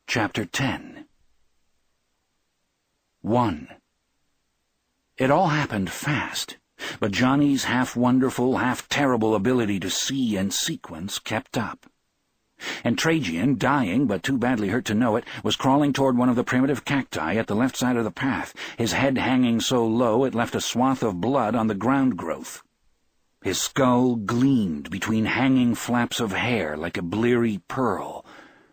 Chapter 10. 1. It all happened fast, but Johnny's half-wonderful, half-terrible ability to see and sequence kept up. And Trajan, dying but too badly hurt to know it, was crawling toward one of the primitive cacti at the left side of the path, his head hanging so low it left a swath of blood on the ground growth. His skull gleamed between hanging flaps of hair like a bleary pearl.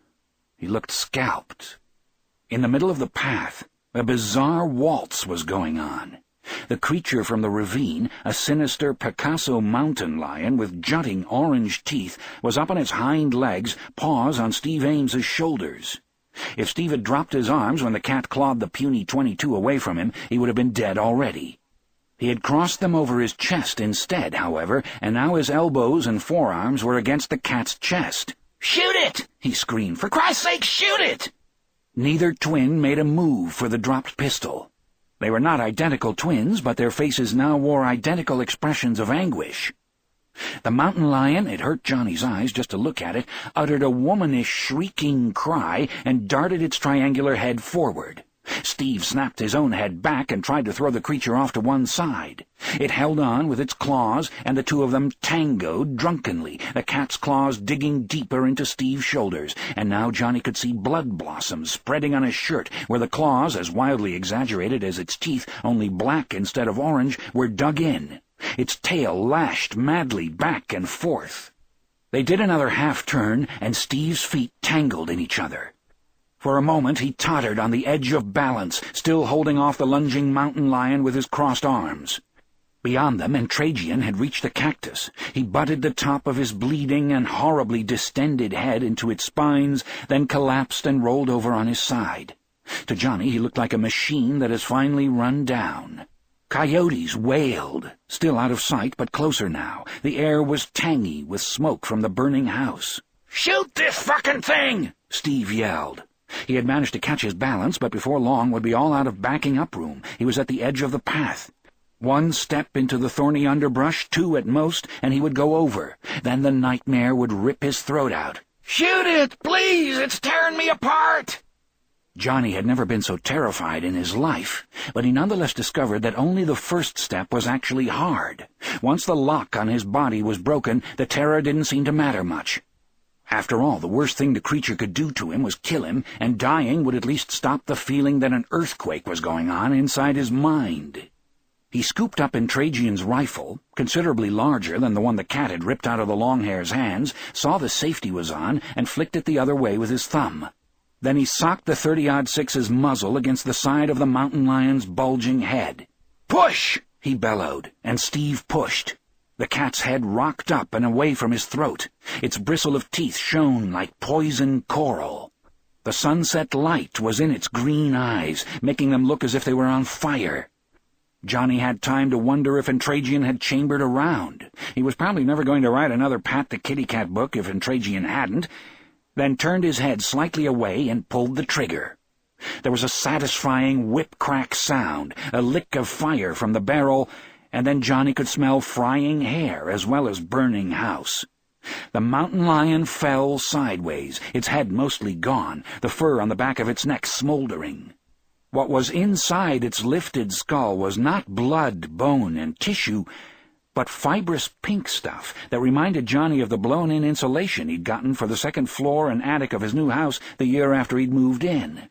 He looked scalped. In the middle of the path, a bizarre waltz was going on. The creature from the ravine, a sinister Picasso mountain lion with jutting orange teeth, was up on its hind legs, paws on Steve Ames's shoulders. If Steve had dropped his arms when the cat clawed the puny 22 away from him, he would have been dead already. He had crossed them over his chest instead, however, and now his elbows and forearms were against the cat's chest. "Shoot it!" he screamed. "For Christ's sake, shoot it!" Neither twin made a move for the dropped pistol. They were not identical twins, but their faces now wore identical expressions of anguish. The mountain lion, it hurt Johnny's eyes just to look at it, uttered a womanish shrieking cry and darted its triangular head forward. Steve snapped his own head back and tried to throw the creature off to one side. It held on with its claws, and the two of them tangoed drunkenly, the cat's claws digging deeper into Steve's shoulders, and now Johnny could see blood blossoms spreading on his shirt, where the claws, as wildly exaggerated as its teeth, only black instead of orange, were dug in. Its tail lashed madly back and forth. They did another half-turn, and Steve's feet tangled in each other. For a moment he tottered on the edge of balance, still holding off the lunging mountain lion with his crossed arms. Beyond them, and Trajan had reached the cactus. He butted the top of his bleeding and horribly distended head into its spines, then collapsed and rolled over on his side. To Johnny he looked like a machine that has finally run down. Coyotes wailed, still out of sight but closer now. The air was tangy with smoke from the burning house. "Shoot this fucking thing!" Steve yelled. He had managed to catch his balance, but before long would be all out of backing up room. He was at the edge of the path. One step into the thorny underbrush, two at most, and he would go over. Then the nightmare would rip his throat out. "Shoot it, please! It's tearing me apart!" Johnny had never been so terrified in his life, but he nonetheless discovered that only the first step was actually hard. Once the lock on his body was broken, the terror didn't seem to matter much. After all, the worst thing the creature could do to him was kill him, and dying would at least stop the feeling that an earthquake was going on inside his mind. He scooped up in Trajan's rifle, considerably larger than the one the cat had ripped out of the Longhair's hands, saw the safety was on, and flicked it the other way with his thumb. Then he socked the 30-06's muzzle against the side of the mountain lion's bulging head. "Push!" he bellowed, and Steve pushed. The cat's head rocked up and away from his throat. Its bristle of teeth shone like poison coral. The sunset light was in its green eyes, making them look as if they were on fire. Johnny had time to wonder if Trajan had chambered around. He was probably never going to write another Pat the Kitty Cat book if Trajan hadn't, then turned his head slightly away and pulled the trigger. There was a satisfying whip-crack sound, a lick of fire from the barrel, and then Johnny could smell frying hair as well as burning house. The mountain lion fell sideways, its head mostly gone, the fur on the back of its neck smoldering. What was inside its lifted skull was not blood, bone, and tissue, but fibrous pink stuff that reminded Johnny of the blown-in insulation he'd gotten for the second floor and attic of his new house the year after he'd moved in.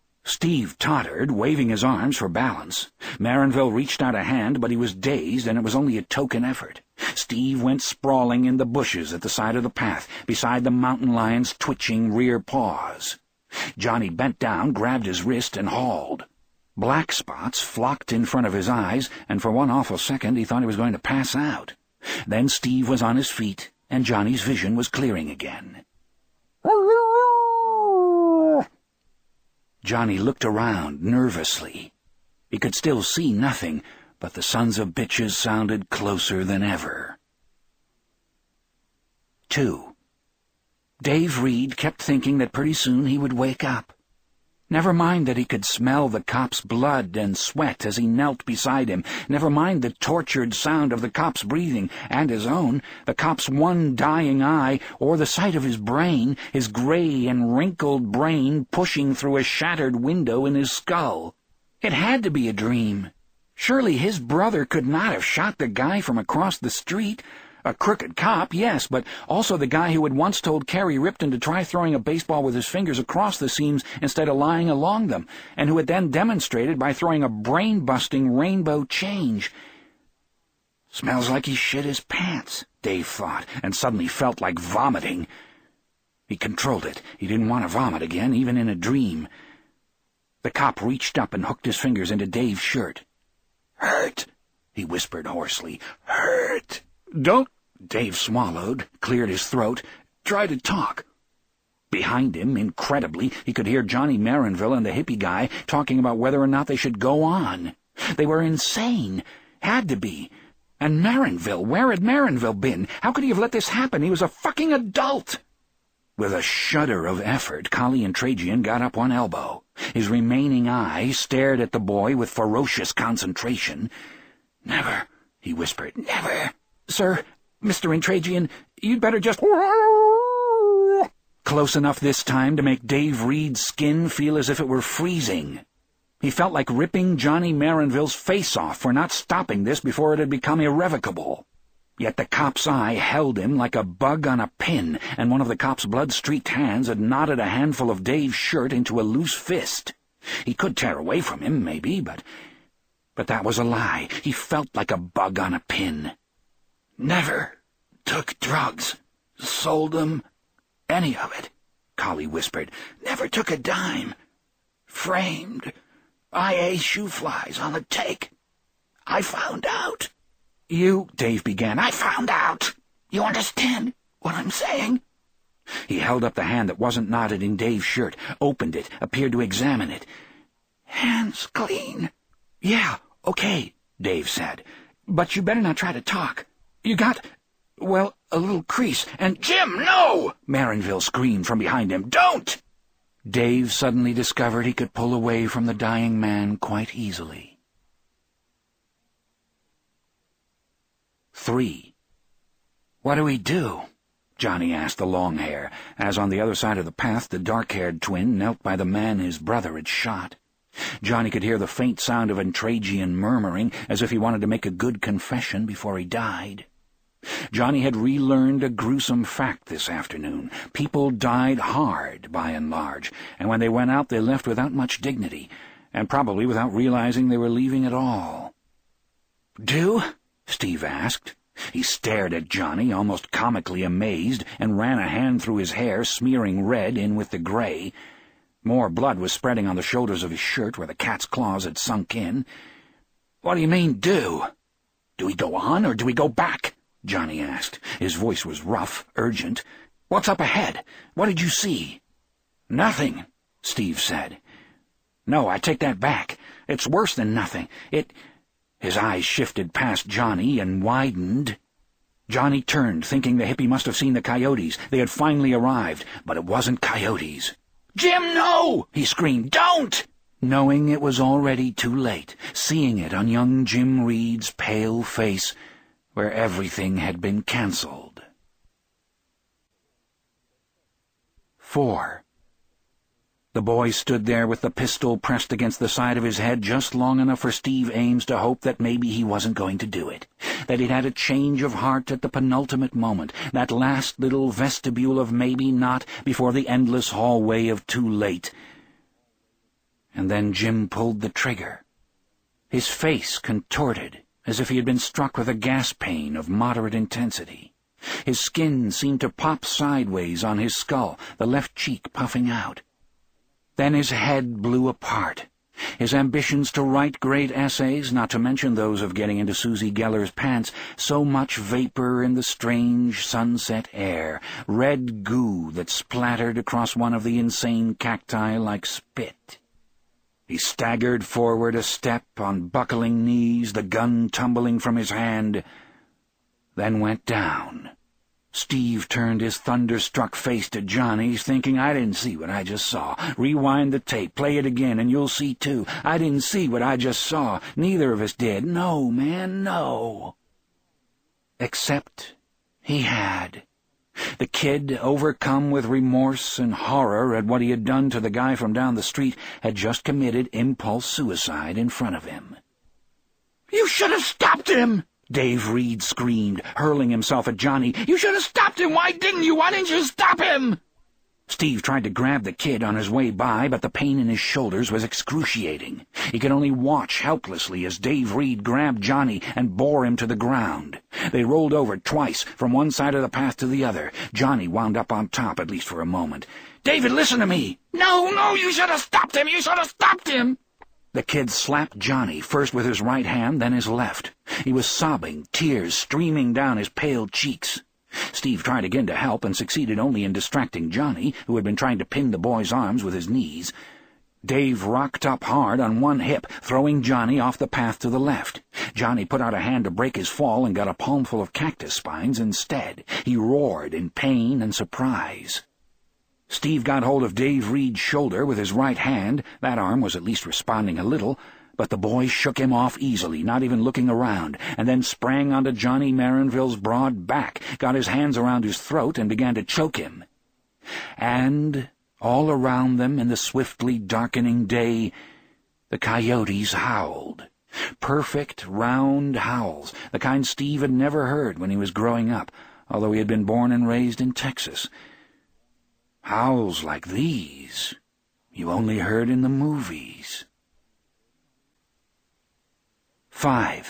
Steve tottered, waving his arms for balance. Marinville reached out a hand, but he was dazed, and it was only a token effort. Steve went sprawling in the bushes at the side of the path, beside the mountain lion's twitching rear paws. Johnny bent down, grabbed his wrist, and hauled. Black spots flocked in front of his eyes, and for one awful second he thought he was going to pass out. Then Steve was on his feet, and Johnny's vision was clearing again. Johnny looked around nervously. He could still see nothing, but the sons of bitches sounded closer than ever. 2. Dave Reed kept thinking that pretty soon he would wake up. Never mind that he could smell the cop's blood and sweat as he knelt beside him. Never mind the tortured sound of the cop's breathing, and his own, the cop's one dying eye, or the sight of his brain, his gray and wrinkled brain pushing through a shattered window in his skull. It had to be a dream. Surely his brother could not have shot the guy from across the street. A crooked cop, yes, but also the guy who had once told Carrie Ripton to try throwing a baseball with his fingers across the seams instead of lying along them, and who had then demonstrated by throwing a brain-busting rainbow change. Smells like he shit his pants, Dave thought, and suddenly felt like vomiting. He controlled it. He didn't want to vomit again, even in a dream. The cop reached up and hooked his fingers into Dave's shirt. "Hurt," he whispered hoarsely. "Hurt." "Don't—" Dave swallowed, cleared his throat, tried to talk. Behind him, incredibly, he could hear Johnny Marinville and the hippie guy talking about whether or not they should go on. They were insane. Had to be. And Marinville, where had Marinville been? How could he have let this happen? He was a fucking adult. With a shudder of effort, Collie and Trajan got up one elbow. His remaining eye stared at the boy with ferocious concentration. "Never," he whispered, "never." "Sir, Mr. Intragian, you'd better just—" Close enough this time to make Dave Reed's skin feel as if it were freezing. He felt like ripping Johnny Marinville's face off for not stopping this before it had become irrevocable. Yet the cop's eye held him like a bug on a pin, and one of the cop's blood-streaked hands had knotted a handful of Dave's shirt into a loose fist. He could tear away from him, maybe, but that was a lie. He felt like a bug on a pin. "Never took drugs, sold them, any of it," Collie whispered. "Never took a dime. Framed. IA shoe flies on the take. I found out." "You—" Dave began. "I found out. You understand what I'm saying?" He held up the hand that wasn't knotted in Dave's shirt, opened it, appeared to examine it. "Hands clean." "Yeah, okay," Dave said. "But you better not try to talk. You got, well, a little crease, and—" "Jim, no!" Marinville screamed from behind him. "Don't!" Dave suddenly discovered he could pull away from the dying man quite easily. 3. "What do we do?" Johnny asked the long-hair, as on the other side of the path the dark-haired twin knelt by the man his brother had shot. Johnny could hear the faint sound of Intragian murmuring, as if he wanted to make a good confession before he died. Johnny had relearned a gruesome fact this afternoon. People died hard, by and large, and when they went out they left without much dignity, and probably without realizing they were leaving at all. "Do?" Steve asked. He stared at Johnny, almost comically amazed, and ran a hand through his hair, smearing red in with the gray. More blood was spreading on the shoulders of his shirt where the cat's claws had sunk in. "What do you mean, do? Do we go on, or do we go back?" Johnny asked. His voice was rough, urgent. "What's up ahead? What did you see?" "Nothing," Steve said. "No, I take that back. It's worse than nothing. His eyes shifted past Johnny and widened. Johnny turned, thinking the hippie must have seen the coyotes. They had finally arrived, but it wasn't coyotes. "Jim, no!" he screamed. "Don't!" Knowing it was already too late, seeing it on young Jim Reed's pale face, where everything had been cancelled. 4. The boy stood there with the pistol pressed against the side of his head just long enough for Steve Ames to hope that maybe he wasn't going to do it, that he'd had a change of heart at the penultimate moment, that last little vestibule of maybe not before the endless hallway of too late. And then Jim pulled the trigger. His face contorted, as if he had been struck with a gas pain of moderate intensity. His skin seemed to pop sideways on his skull, the left cheek puffing out. Then his head blew apart. His ambitions to write great essays, not to mention those of getting into Susie Geller's pants, so much vapor in the strange sunset air, red goo that splattered across one of the insane cacti like spit. He staggered forward a step on buckling knees, the gun tumbling from his hand, then went down, Steve turned his thunderstruck face to Johnny's, thinking, I didn't see what I just saw. Rewind the tape, play it again, and you'll see too. I didn't see what I just saw. Neither of us did. No, man, no. Except he had. The kid, overcome with remorse and horror at what he had done to the guy from down the street, had just committed impulse suicide in front of him. "You should have stopped him!" Dave Reed screamed, hurling himself at Johnny. "You should have stopped him! Why didn't you? Why didn't you stop him?" Steve tried to grab the kid on his way by, but the pain in his shoulders was excruciating. He could only watch helplessly as Dave Reed grabbed Johnny and bore him to the ground. They rolled over twice, from one side of the path to the other. Johnny wound up on top, at least for a moment. "David, listen to me!" No, you should have stopped him! You should have stopped him!" The kid slapped Johnny, first with his right hand, then his left. He was sobbing, tears streaming down his pale cheeks. Steve tried again to help and succeeded only in distracting Johnny, who had been trying to pin the boy's arms with his knees. Dave rocked up hard on one hip, throwing Johnny off the path to the left. Johnny put out a hand to break his fall and got a palmful of cactus spines instead. He roared in pain and surprise. Steve got hold of Dave Reed's shoulder with his right hand. That arm was at least responding a little, but the boy shook him off easily, not even looking around, and then sprang onto Johnny Marinville's broad back, got his hands around his throat, and began to choke him. And all around them in the swiftly darkening day, the coyotes howled. Perfect, round howls, the kind Steve had never heard when he was growing up, although he had been born and raised in Texas. Howls like these you only heard in the movies. 5.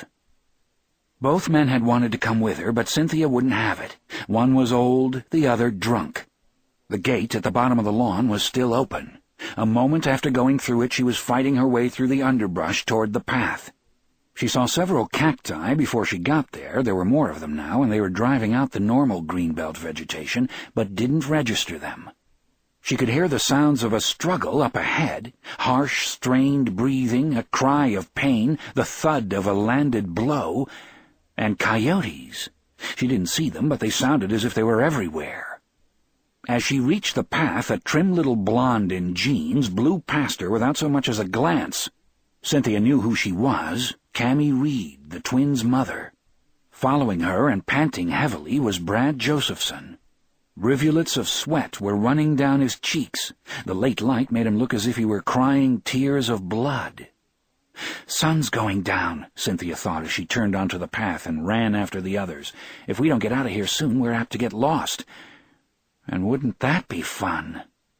Both men had wanted to come with her, but Cynthia wouldn't have it. One was old, the other drunk. The gate at the bottom of the lawn was still open. A moment after going through it, she was fighting her way through the underbrush toward the path. She saw several cacti before she got there. There were more of them now, and they were driving out the normal greenbelt vegetation, but didn't register them. She could hear the sounds of a struggle up ahead, harsh, strained breathing, a cry of pain, the thud of a landed blow, and coyotes. She didn't see them, but they sounded as if they were everywhere. As she reached the path, a trim little blonde in jeans blew past her without so much as a glance. Cynthia knew who she was, Cammy Reed, the twins' mother. Following her and panting heavily was Brad Josephson. Rivulets of sweat were running down his cheeks. The late light made him look as if he were crying tears of blood. "Sun's going down," Cynthia thought as she turned onto the path and ran after the others. "If we don't get out of here soon, we're apt to get lost. And wouldn't that be fun?"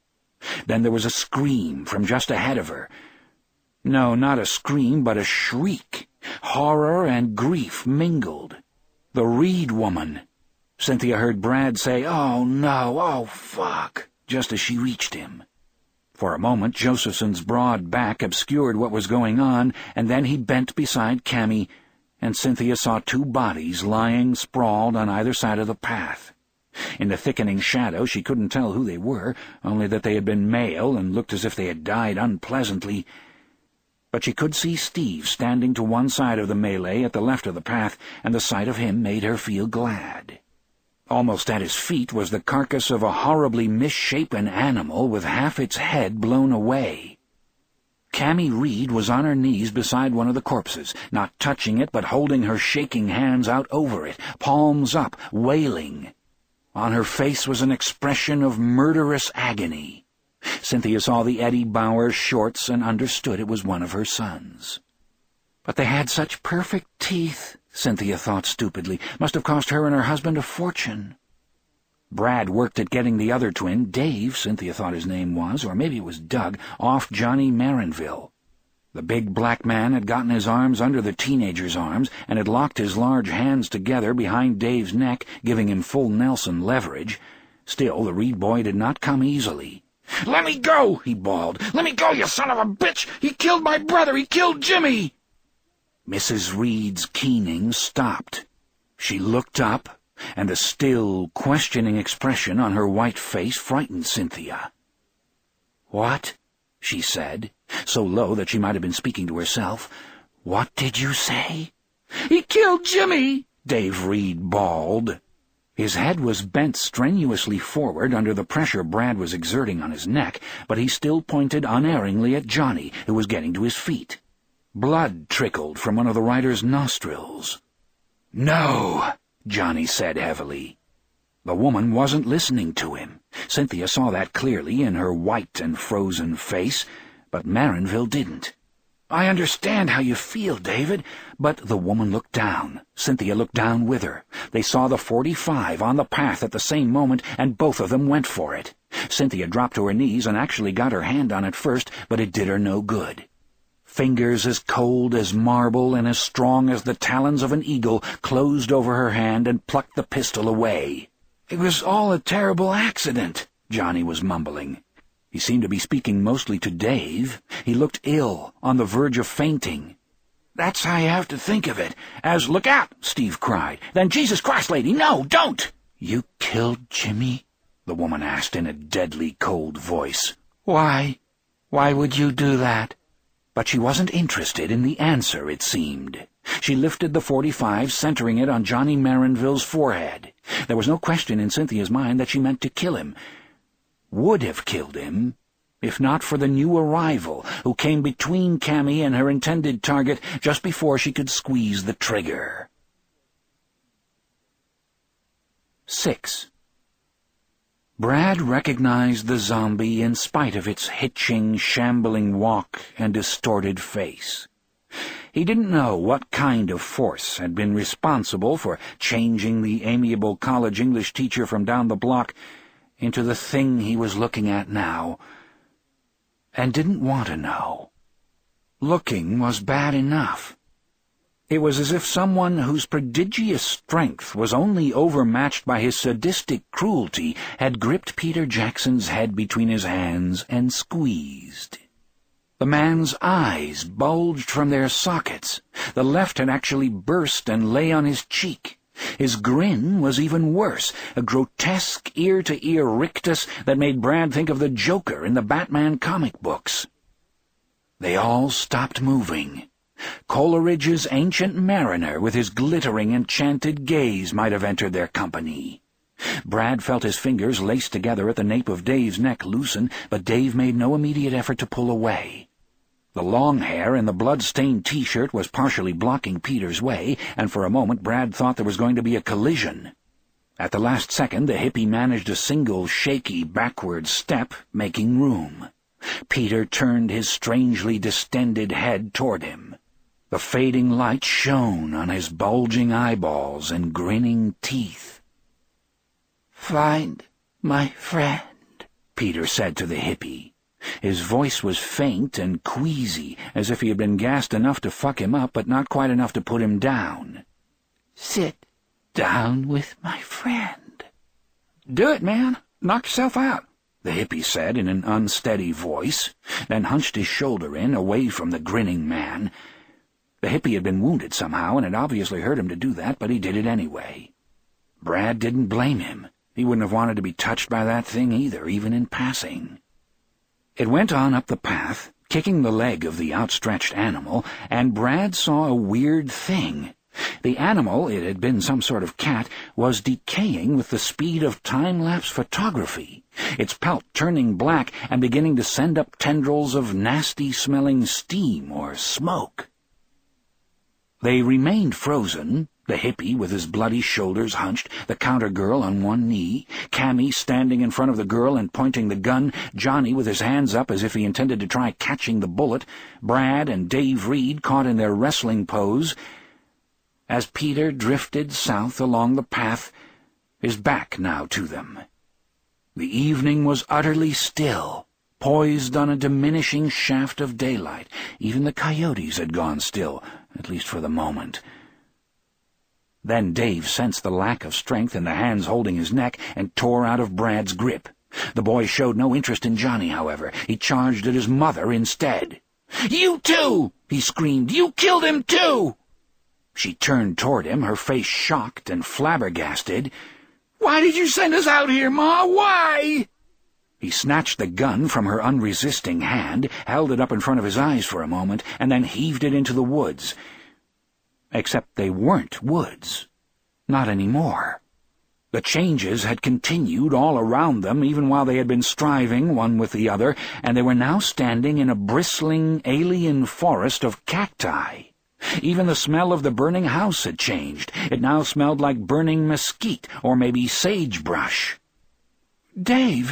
Then there was a scream from just ahead of her. No, not a scream, but a shriek. Horror and grief mingled. The Reed woman. Cynthia heard Brad say, "Oh, no, oh, fuck," just as she reached him. For a moment, Josephson's broad back obscured what was going on, and then he bent beside Cammy, and Cynthia saw two bodies lying sprawled on either side of the path. In the thickening shadow, she couldn't tell who they were, only that they had been male and looked as if they had died unpleasantly. But she could see Steve standing to one side of the melee at the left of the path, and the sight of him made her feel glad. Almost at his feet was the carcass of a horribly misshapen animal with half its head blown away. Cammy Reed was on her knees beside one of the corpses, not touching it but holding her shaking hands out over it, palms up, wailing. On her face was an expression of murderous agony. Cynthia saw the Eddie Bauer shorts and understood it was one of her sons. But they had such perfect teeth, Cynthia thought stupidly. Must have cost her and her husband a fortune. Brad worked at getting the other twin, Dave, Cynthia thought his name was, or maybe it was Doug, off Johnny Marinville. The big black man had gotten his arms under the teenager's arms and had locked his large hands together behind Dave's neck, giving him full Nelson leverage. Still, the Reed boy did not come easily. "Let me go!" he bawled. "Let me go, you son of a bitch! He killed my brother! He killed Jimmy!" Mrs. Reed's keening stopped. She looked up, and the still, questioning expression on her white face frightened Cynthia. "What?" she said, so low that she might have been speaking to herself. "What did you say?" "He killed Jimmy!" Dave Reed bawled. His head was bent strenuously forward under the pressure Brad was exerting on his neck, but he still pointed unerringly at Johnny, who was getting to his feet. Blood trickled from one of the rider's nostrils. "No," Johnny said heavily. The woman wasn't listening to him. Cynthia saw that clearly in her white and frozen face, but Marinville didn't. "I understand how you feel, David," but the woman looked down. Cynthia looked down with her. They saw the .45 on the path at the same moment, and both of them went for it. Cynthia dropped to her knees and actually got her hand on it first, but it did her no good. Fingers as cold as marble and as strong as the talons of an eagle closed over her hand and plucked the pistol away. "It was all a terrible accident," Johnny was mumbling. He seemed to be speaking mostly to Dave. He looked ill, on the verge of fainting. "That's how you have to think of it. As, 'Look out!' Steve cried. Then, 'Jesus Christ, lady, no, don't!' "You killed Jimmy?" the woman asked in a deadly cold voice. "Why? Why would you do that?" But she wasn't interested in the answer, it seemed. She lifted the .45, centering it on Johnny Marinville's forehead. There was no question in Cynthia's mind that she meant to kill him. Would have killed him, if not for the new arrival, who came between Cammy and her intended target just before she could squeeze the trigger. 6. Brad recognized the zombie in spite of its hitching, shambling walk and distorted face. He didn't know what kind of force had been responsible for changing the amiable college English teacher from down the block into the thing he was looking at now, and didn't want to know. Looking was bad enough. It was as if someone whose prodigious strength was only overmatched by his sadistic cruelty had gripped Peter Jackson's head between his hands and squeezed. The man's eyes bulged from their sockets. The left had actually burst and lay on his cheek. His grin was even worse, a grotesque ear-to-ear rictus that made Brad think of the Joker in the Batman comic books. They all stopped moving. Coleridge's Ancient Mariner, with his glittering, enchanted gaze, might have entered their company. Brad felt his fingers laced together at the nape of Dave's neck loosen, but Dave made no immediate effort to pull away. The long hair in the blood-stained T-shirt was partially blocking Peter's way, and for a moment Brad thought there was going to be a collision. At the last second, the hippie managed a single shaky backward step, making room. Peter turned his strangely distended head toward him. The fading light shone on his bulging eyeballs and grinning teeth. "Find my friend," Peter said to the hippie. His voice was faint and queasy, as if he had been gassed enough to fuck him up, but not quite enough to put him down. "Sit down with my friend." "Do it, man. Knock yourself out," the hippie said in an unsteady voice, then hunched his shoulder in, away from the grinning man. The hippie had been wounded somehow, and it obviously hurt him to do that, but he did it anyway. Brad didn't blame him. He wouldn't have wanted to be touched by that thing either, even in passing. It went on up the path, kicking the leg of the outstretched animal, and Brad saw a weird thing. The animal, it had been some sort of cat, was decaying with the speed of time-lapse photography, its pelt turning black and beginning to send up tendrils of nasty-smelling steam or smoke. They remained frozen, the hippie with his bloody shoulders hunched, the counter-girl on one knee, Cammy standing in front of the girl and pointing the gun, Johnny with his hands up as if he intended to try catching the bullet, Brad and Dave Reed caught in their wrestling pose, as Peter drifted south along the path, his back now to them. The evening was utterly still, poised on a diminishing shaft of daylight. Even the coyotes had gone still, at least for the moment. Then Dave sensed the lack of strength in the hands holding his neck and tore out of Brad's grip. The boy showed no interest in Johnny, however. He charged at his mother instead. "You too!" he screamed. "You killed him too!" She turned toward him, her face shocked and flabbergasted. "Why did you send us out here, Ma? Why?" He snatched the gun from her unresisting hand, held it up in front of his eyes for a moment, and then heaved it into the woods. Except they weren't woods. Not anymore. The changes had continued all around them even while they had been striving one with the other, and they were now standing in a bristling alien forest of cacti. Even the smell of the burning house had changed. It now smelled like burning mesquite or maybe sagebrush. "Davy,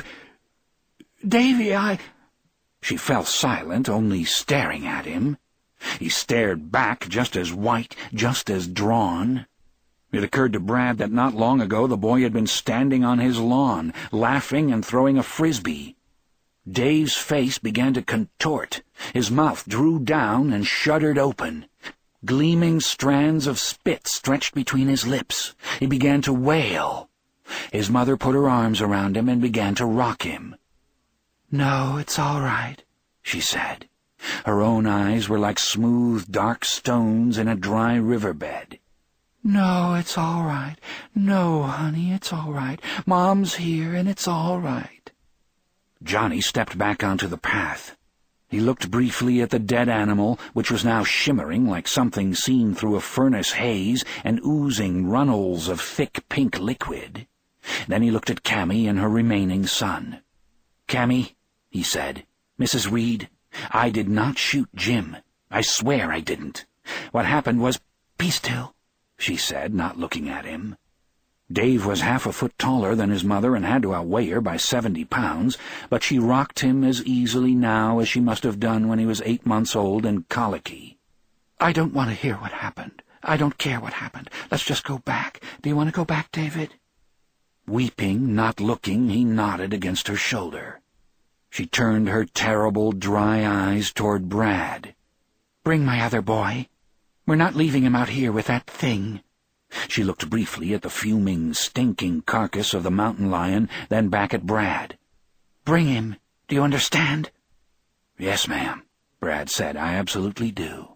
She fell silent, only staring at him. He stared back, just as white, just as drawn. It occurred to Brad that not long ago the boy had been standing on his lawn, laughing and throwing a frisbee. Dave's face began to contort. His mouth drew down and shuddered open. Gleaming strands of spit stretched between his lips. He began to wail. His mother put her arms around him and began to rock him. "No, it's all right," she said. Her own eyes were like smooth, dark stones in a dry riverbed. "No, it's all right. No, honey, it's all right. Mom's here, and it's all right." Johnny stepped back onto the path. He looked briefly at the dead animal, which was now shimmering like something seen through a furnace haze and oozing runnels of thick pink liquid. Then he looked at Cammy and her remaining son. "Cammy," he said, "Mrs. Reed, I did not shoot Jim. I swear I didn't. What happened was—" "Be still," she said, not looking at him. Dave was half a foot taller than his mother and had to outweigh her by 70 pounds, but she rocked him as easily now as she must have done when he was 8 months old and colicky. "I don't want to hear what happened. I don't care what happened. Let's just go back. Do you want to go back, David?" Weeping, not looking, he nodded against her shoulder. She turned her terrible, dry eyes toward Brad. "Bring my other boy. We're not leaving him out here with that thing." She looked briefly at the fuming, stinking carcass of the mountain lion, then back at Brad. "Bring him. Do you understand?" "Yes, ma'am," Brad said. "I absolutely do."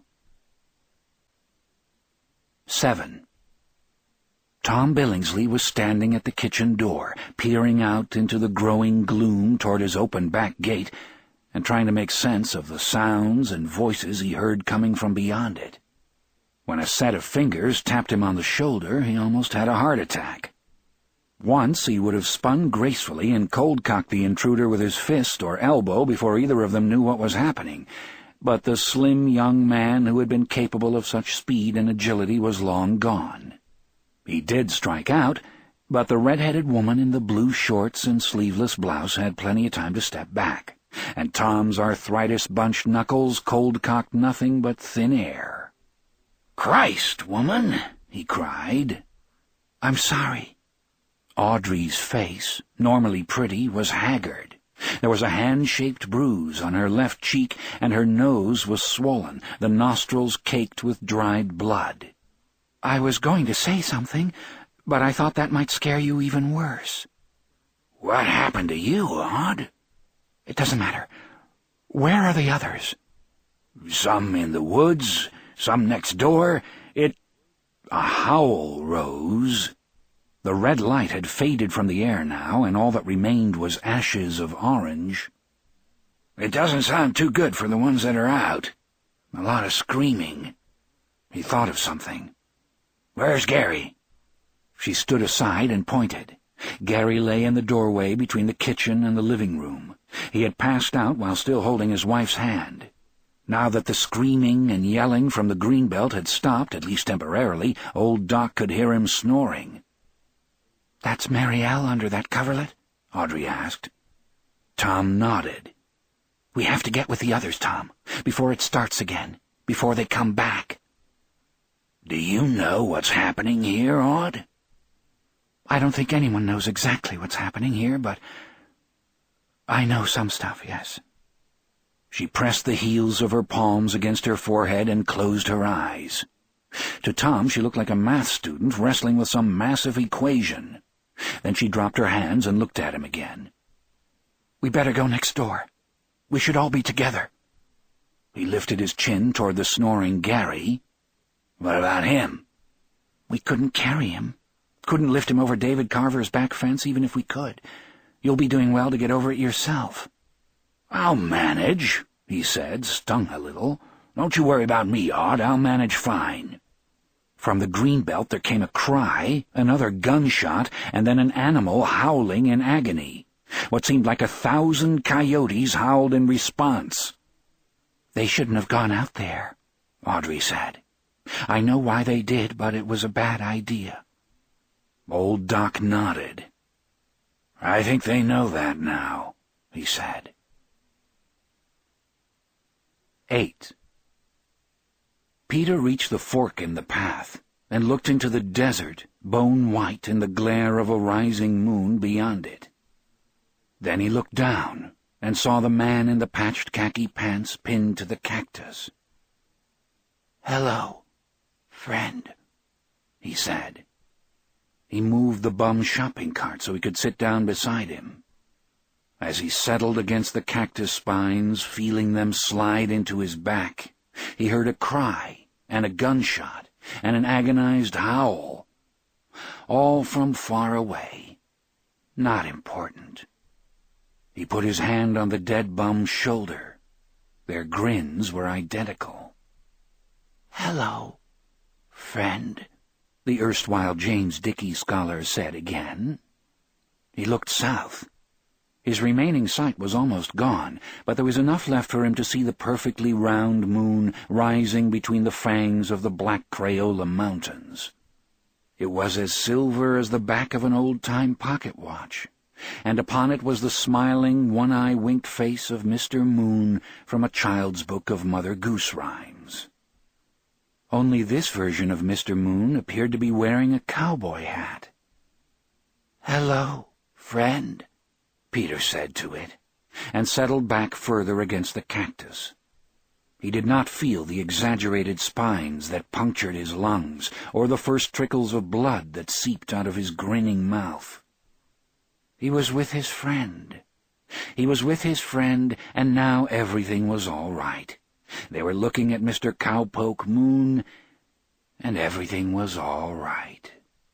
7. Tom Billingsley was standing at the kitchen door, peering out into the growing gloom toward his open back gate, and trying to make sense of the sounds and voices he heard coming from beyond it. When a set of fingers tapped him on the shoulder, he almost had a heart attack. Once he would have spun gracefully and cold-cocked the intruder with his fist or elbow before either of them knew what was happening, but the slim young man who had been capable of such speed and agility was long gone. He did strike out, but the red-headed woman in the blue shorts and sleeveless blouse had plenty of time to step back, and Tom's arthritis-bunched knuckles cold-cocked nothing but thin air. "Christ, woman!" he cried. "I'm sorry." Audrey's face, normally pretty, was haggard. There was a hand-shaped bruise on her left cheek, and her nose was swollen, the nostrils caked with dried blood. "I was going to say something, but I thought that might scare you even worse." "What happened to you, Aud?" "It doesn't matter. Where are the others?" "Some in the woods, some next door. A howl rose. The red light had faded from the air now, and all that remained was ashes of orange. "It doesn't sound too good for the ones that are out. A lot of screaming." He thought of something. "Where's Gary?" She stood aside and pointed. Gary lay in the doorway between the kitchen and the living room. He had passed out while still holding his wife's hand. Now that the screaming and yelling from the Greenbelt had stopped, at least temporarily, old Doc could hear him snoring. "That's Marielle under that coverlet?" Audrey asked. Tom nodded. "We have to get with the others, Tom, before it starts again, before they come back." "Do you know what's happening here, Aud?" "I don't think anyone knows exactly what's happening here, but I know some stuff, yes." She pressed the heels of her palms against her forehead and closed her eyes. To Tom, she looked like a math student wrestling with some massive equation. Then she dropped her hands and looked at him again. "We better go next door. We should all be together." He lifted his chin toward the snoring Gary. "What about him?" "We couldn't carry him. Couldn't lift him over David Carver's back fence even if we could. You'll be doing well to get over it yourself." "I'll manage," he said, stung a little. "Don't you worry about me, Aud. I'll manage fine." From the greenbelt there came a cry, another gunshot, and then an animal howling in agony. What seemed like 1,000 coyotes howled in response. "They shouldn't have gone out there," Audrey said. "I know why they did, but it was a bad idea." Old Doc nodded. "I think they know that now," he said. 8. Peter reached the fork in the path and looked into the desert, bone-white in the glare of a rising moon beyond it. Then he looked down and saw the man in the patched khaki pants pinned to the cactus. "Hello, friend," he said. He moved the bum shopping cart so he could sit down beside him. As he settled against the cactus spines, feeling them slide into his back, he heard a cry and a gunshot and an agonized howl, all from far away. Not important. He put his hand on the dead bum's shoulder. Their grins were identical. "Hello, friend," the erstwhile James Dickey scholar said again. He looked south. His remaining sight was almost gone, but there was enough left for him to see the perfectly round moon rising between the fangs of the black Crayola Mountains. It was as silver as the back of an old-time pocket watch, and upon it was the smiling, one-eye-winked face of Mr. Moon from a child's book of Mother Goose rhymes. Only this version of Mr. Moon appeared to be wearing a cowboy hat. "Hello, friend," Peter said to it, and settled back further against the cactus. He did not feel the exaggerated spines that punctured his lungs, or the first trickles of blood that seeped out of his grinning mouth. He was with his friend. He was with his friend, and now everything was all right. They were looking at Mr. Cowpoke Moon, and everything was all right.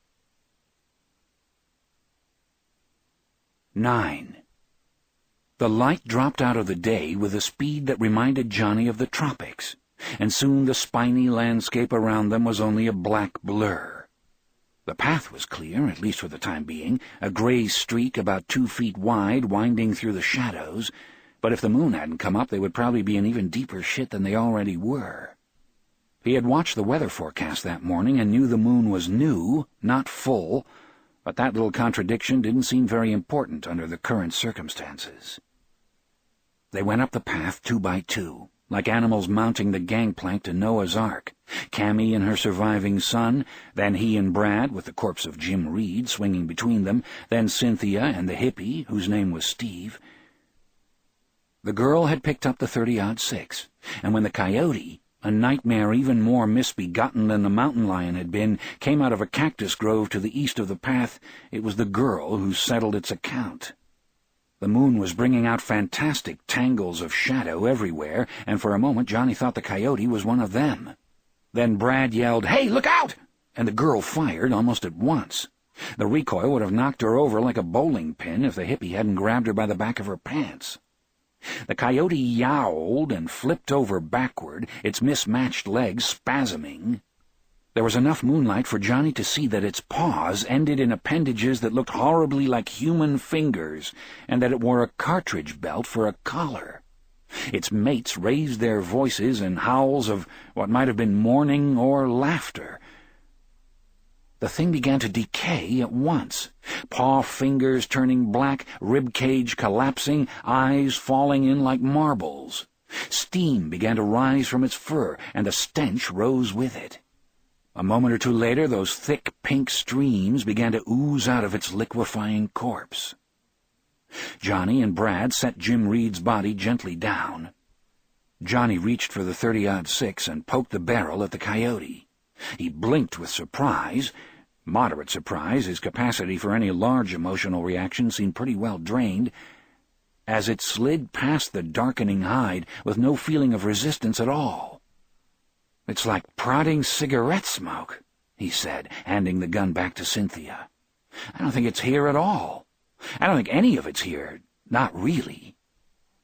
9. The light dropped out of the day with a speed that reminded Johnny of the tropics, and soon the spiny landscape around them was only a black blur. The path was clear, at least for the time being, a gray streak about 2 feet wide winding through the shadows, but if the moon hadn't come up they would probably be in even deeper shit than they already were. He had watched the weather forecast that morning and knew the moon was new, not full, but that little contradiction didn't seem very important under the current circumstances. They went up the path 2 by 2, like animals mounting the gangplank to Noah's Ark, Cammy and her surviving son, then he and Brad with the corpse of Jim Reed swinging between them, then Cynthia and the hippie, whose name was Steve. The girl had picked up the 30-06, and when the coyote, a nightmare even more misbegotten than the mountain lion had been, came out of a cactus grove to the east of the path, it was the girl who settled its account. The moon was bringing out fantastic tangles of shadow everywhere, and for a moment Johnny thought the coyote was one of them. Then Brad yelled, "Hey, look out!" and the girl fired almost at once. The recoil would have knocked her over like a bowling pin if the hippie hadn't grabbed her by the back of her pants. The coyote yowled and flipped over backward, its mismatched legs spasming. There was enough moonlight for Johnny to see that its paws ended in appendages that looked horribly like human fingers, and that it wore a cartridge belt for a collar. Its mates raised their voices in howls of what might have been mourning or laughter. The thing began to decay at once, paw fingers turning black, rib cage collapsing, eyes falling in like marbles. Steam began to rise from its fur, and the stench rose with it. A moment or two later, those thick pink streams began to ooze out of its liquefying corpse. Johnny and Brad set Jim Reed's body gently down. Johnny reached for the 30-06 and poked the barrel at the coyote. He blinked with surprise. Moderate surprise, his capacity for any large emotional reaction seemed pretty well drained, as it slid past the darkening hide with no feeling of resistance at all. "It's like prodding cigarette smoke," he said, handing the gun back to Cynthia. "I don't think it's here at all. I don't think any of it's here. Not really."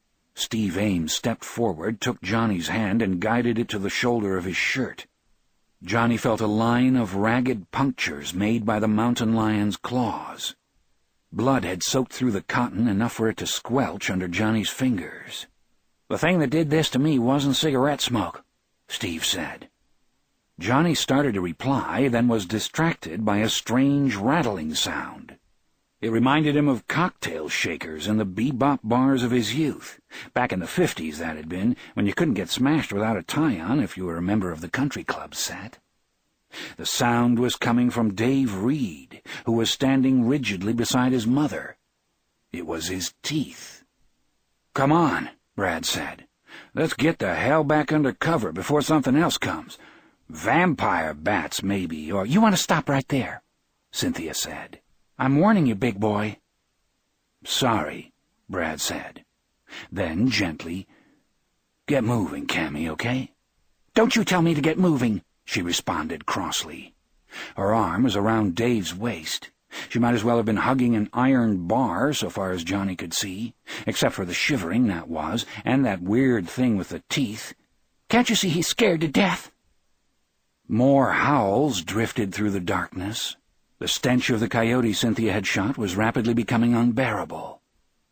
Steve Ames stepped forward, took Johnny's hand, and guided it to the shoulder of his shirt. Johnny felt a line of ragged punctures made by the mountain lion's claws. Blood had soaked through the cotton enough for it to squelch under Johnny's fingers. "The thing that did this to me wasn't cigarette smoke," Steve said. Johnny started to reply, then was distracted by a strange rattling sound. It reminded him of cocktail shakers in the bebop bars of his youth. Back in the 50s, that had been, when you couldn't get smashed without a tie on if you were a member of the country club set. The sound was coming from Dave Reed, who was standing rigidly beside his mother. It was his teeth. "Come on," Brad said. "Let's get the hell back under cover before something else comes. Vampire bats, maybe, or—" "You want to stop right there," Cynthia said. "I'm warning you, big boy." "Sorry," Brad said. Then, gently, "Get moving, Cammy, okay?" "Don't you tell me to get moving," she responded crossly. Her arm was around Dave's waist. She might as well have been hugging an iron bar, so far as Johnny could see, except for the shivering, that was, and that weird thing with the teeth. "Can't you see he's scared to death?" More howls drifted through the darkness. The stench of the coyote Cynthia had shot was rapidly becoming unbearable.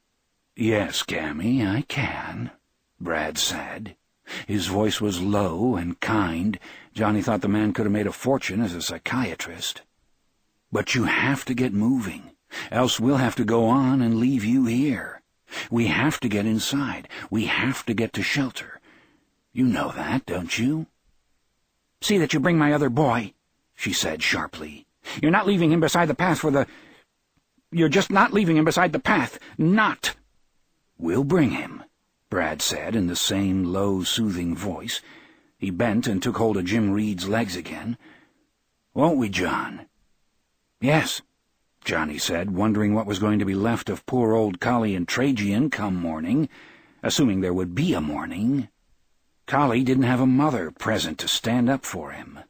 "Yes, Cammy, I can," Brad said. His voice was low and kind. Johnny thought the man could have made a fortune as a psychiatrist. "But you have to get moving, else we'll have to go on and leave you here. We have to get inside. We have to get to shelter. You know that, don't you?" "See that you bring my other boy," she said sharply. "You're not leaving him beside the path for the... You're just not leaving him beside the path. Not." "We'll bring him," Brad said in the same low, soothing voice. He bent and took hold of Jim Reed's legs again. "Won't we, John?" "Yes," Johnny said, wondering what was going to be left of poor old Collie and Trajan come morning, assuming there would be a morning. Collie didn't have a mother present to stand up for him.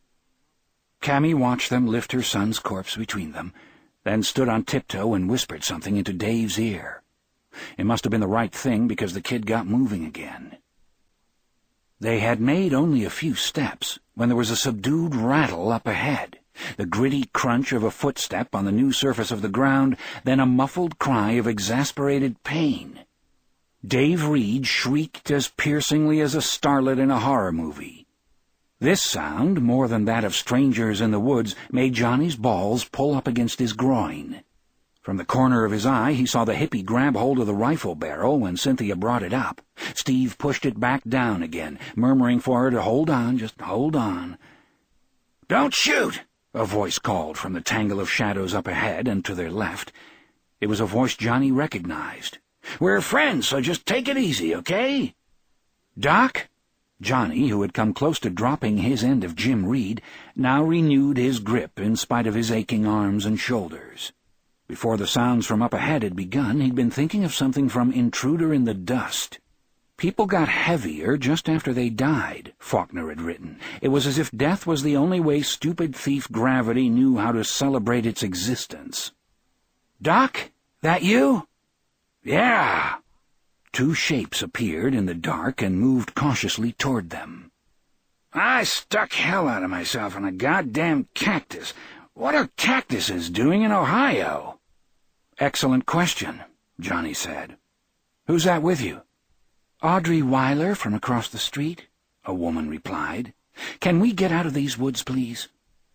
Cammy watched them lift her son's corpse between them, then stood on tiptoe and whispered something into Dave's ear. It must have been the right thing because the kid got moving again. They had made only a few steps when there was a subdued rattle up ahead, the gritty crunch of a footstep on the new surface of the ground, then a muffled cry of exasperated pain. Dave Reed shrieked as piercingly as a starlet in a horror movie. This sound, more than that of strangers in the woods, made Johnny's balls pull up against his groin. From the corner of his eye, he saw the hippie grab hold of the rifle barrel when Cynthia brought it up. Steve pushed it back down again, murmuring for her to hold on, just hold on. "Don't shoot!" a voice called from the tangle of shadows up ahead and to their left. It was a voice Johnny recognized. "We're friends, so just take it easy, okay?" "Doc?" Johnny, who had come close to dropping his end of Jim Reed, now renewed his grip in spite of his aching arms and shoulders. Before the sounds from up ahead had begun, he'd been thinking of something from Intruder in the Dust. People got heavier just after they died, Faulkner had written. It was as if death was the only way stupid thief gravity knew how to celebrate its existence. "Doc, that you?" "Yeah." Two shapes appeared in the dark and moved cautiously toward them. "I stuck hell out of myself on a goddamn cactus. What are cactuses doing in Ohio?" "Excellent question," Johnny said. "Who's that with you?" "Audrey Weiler from across the street," a woman replied. "Can we get out of these woods, please?"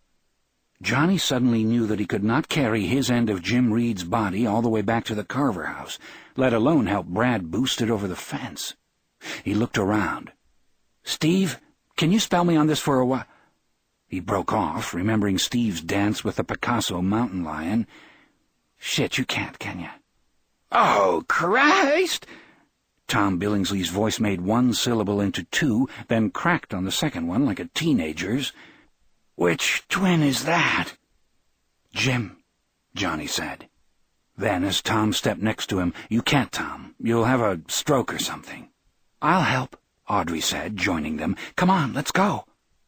Johnny suddenly knew that he could not carry his end of Jim Reed's body all the way back to the Carver house, let alone help Brad boost it over the fence. He looked around. "Steve, can you spell me on this for a while?" He broke off, remembering Steve's dance with the Picasso mountain lion. "Shit, you can't, can you?" "Oh, Christ!" Tom Billingsley's voice made one syllable into two, then cracked on the second one like a teenager's. "Which twin is that?" "Jim," Johnny said. Then, as Tom stepped next to him, "You can't, Tom. You'll have a stroke or something." "I'll help," Audrey said, joining them. "Come on, let's go."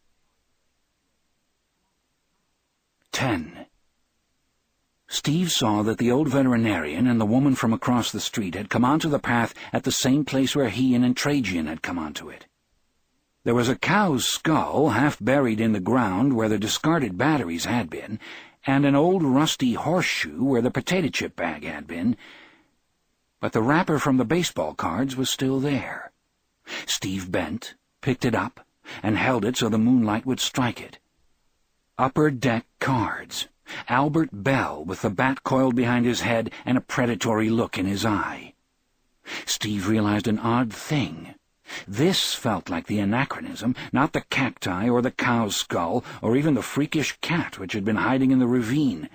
10. Steve saw that the old veterinarian and the woman from across the street had come onto the path at the same place where he and Trajan had come onto it. There was a cow's skull half buried in the ground where the discarded batteries had been, and an old rusty horseshoe where the potato chip bag had been, but the wrapper from the baseball cards was still there. Steve bent, picked it up, and held it so the moonlight would strike it. Upper Deck cards. Albert Bell with the bat coiled behind his head and a predatory look in his eye. Steve realized an odd thing. This felt like the anachronism, not the cacti or the cow's skull or even the freakish cat which had been hiding in the ravine.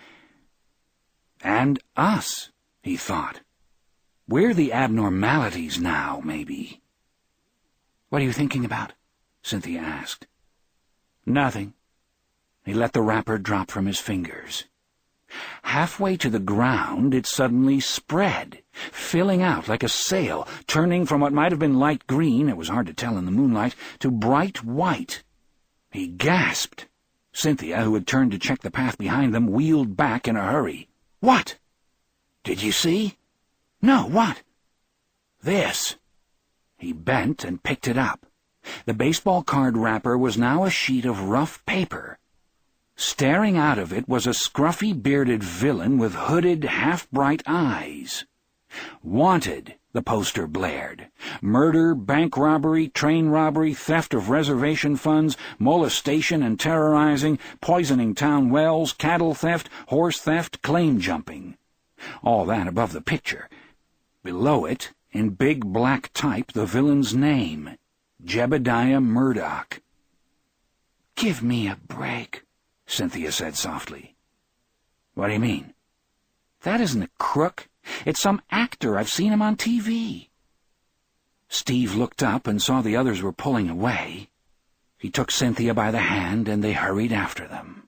And us, he thought. We're the abnormalities now, maybe. "What are you thinking about?" Cynthia asked. "Nothing." He let the wrapper drop from his fingers. Halfway to the ground, it suddenly spread, filling out like a sail, turning from what might have been light green, it was hard to tell in the moonlight, to bright white. He gasped. Cynthia, who had turned to check the path behind them, wheeled back in a hurry. "What?" "Did you see?" "No, what?" "This." He bent and picked it up. The baseball card wrapper was now a sheet of rough paper. Staring out of it was a scruffy, bearded villain with hooded, half-bright eyes. "Wanted," the poster blared. "Murder, bank robbery, train robbery, theft of reservation funds, molestation and terrorizing, poisoning town wells, cattle theft, horse theft, claim jumping." All that above the picture. Below it, in big black type, the villain's name, Jebediah Murdoch. "Give me a break," Cynthia said softly. "What do you mean?" "That isn't a crook. It's some actor. I've seen him on TV." Steve looked up and saw the others were pulling away. He took Cynthia by the hand, and they hurried after them.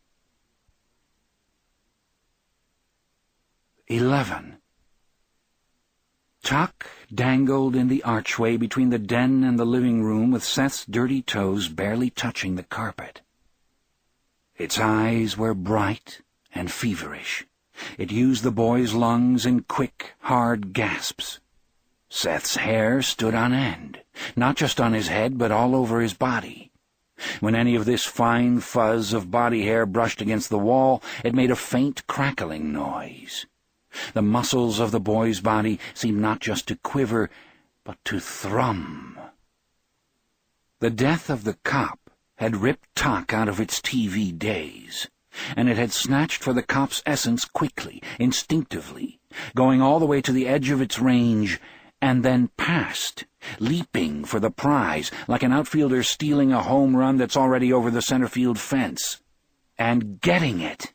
11. Tuck dangled in the archway between the den and the living room with Seth's dirty toes barely touching the carpet. Its eyes were bright and feverish. It used the boy's lungs in quick, hard gasps. Seth's hair stood on end, not just on his head, but all over his body. When any of this fine fuzz of body hair brushed against the wall, it made a faint crackling noise. The muscles of the boy's body seemed not just to quiver, but to thrum. The death of the cop had ripped Tuck out of its TV daze, and it had snatched for the cop's essence quickly, instinctively, going all the way to the edge of its range, and then past, leaping for the prize, like an outfielder stealing a home run that's already over the center field fence, and getting it.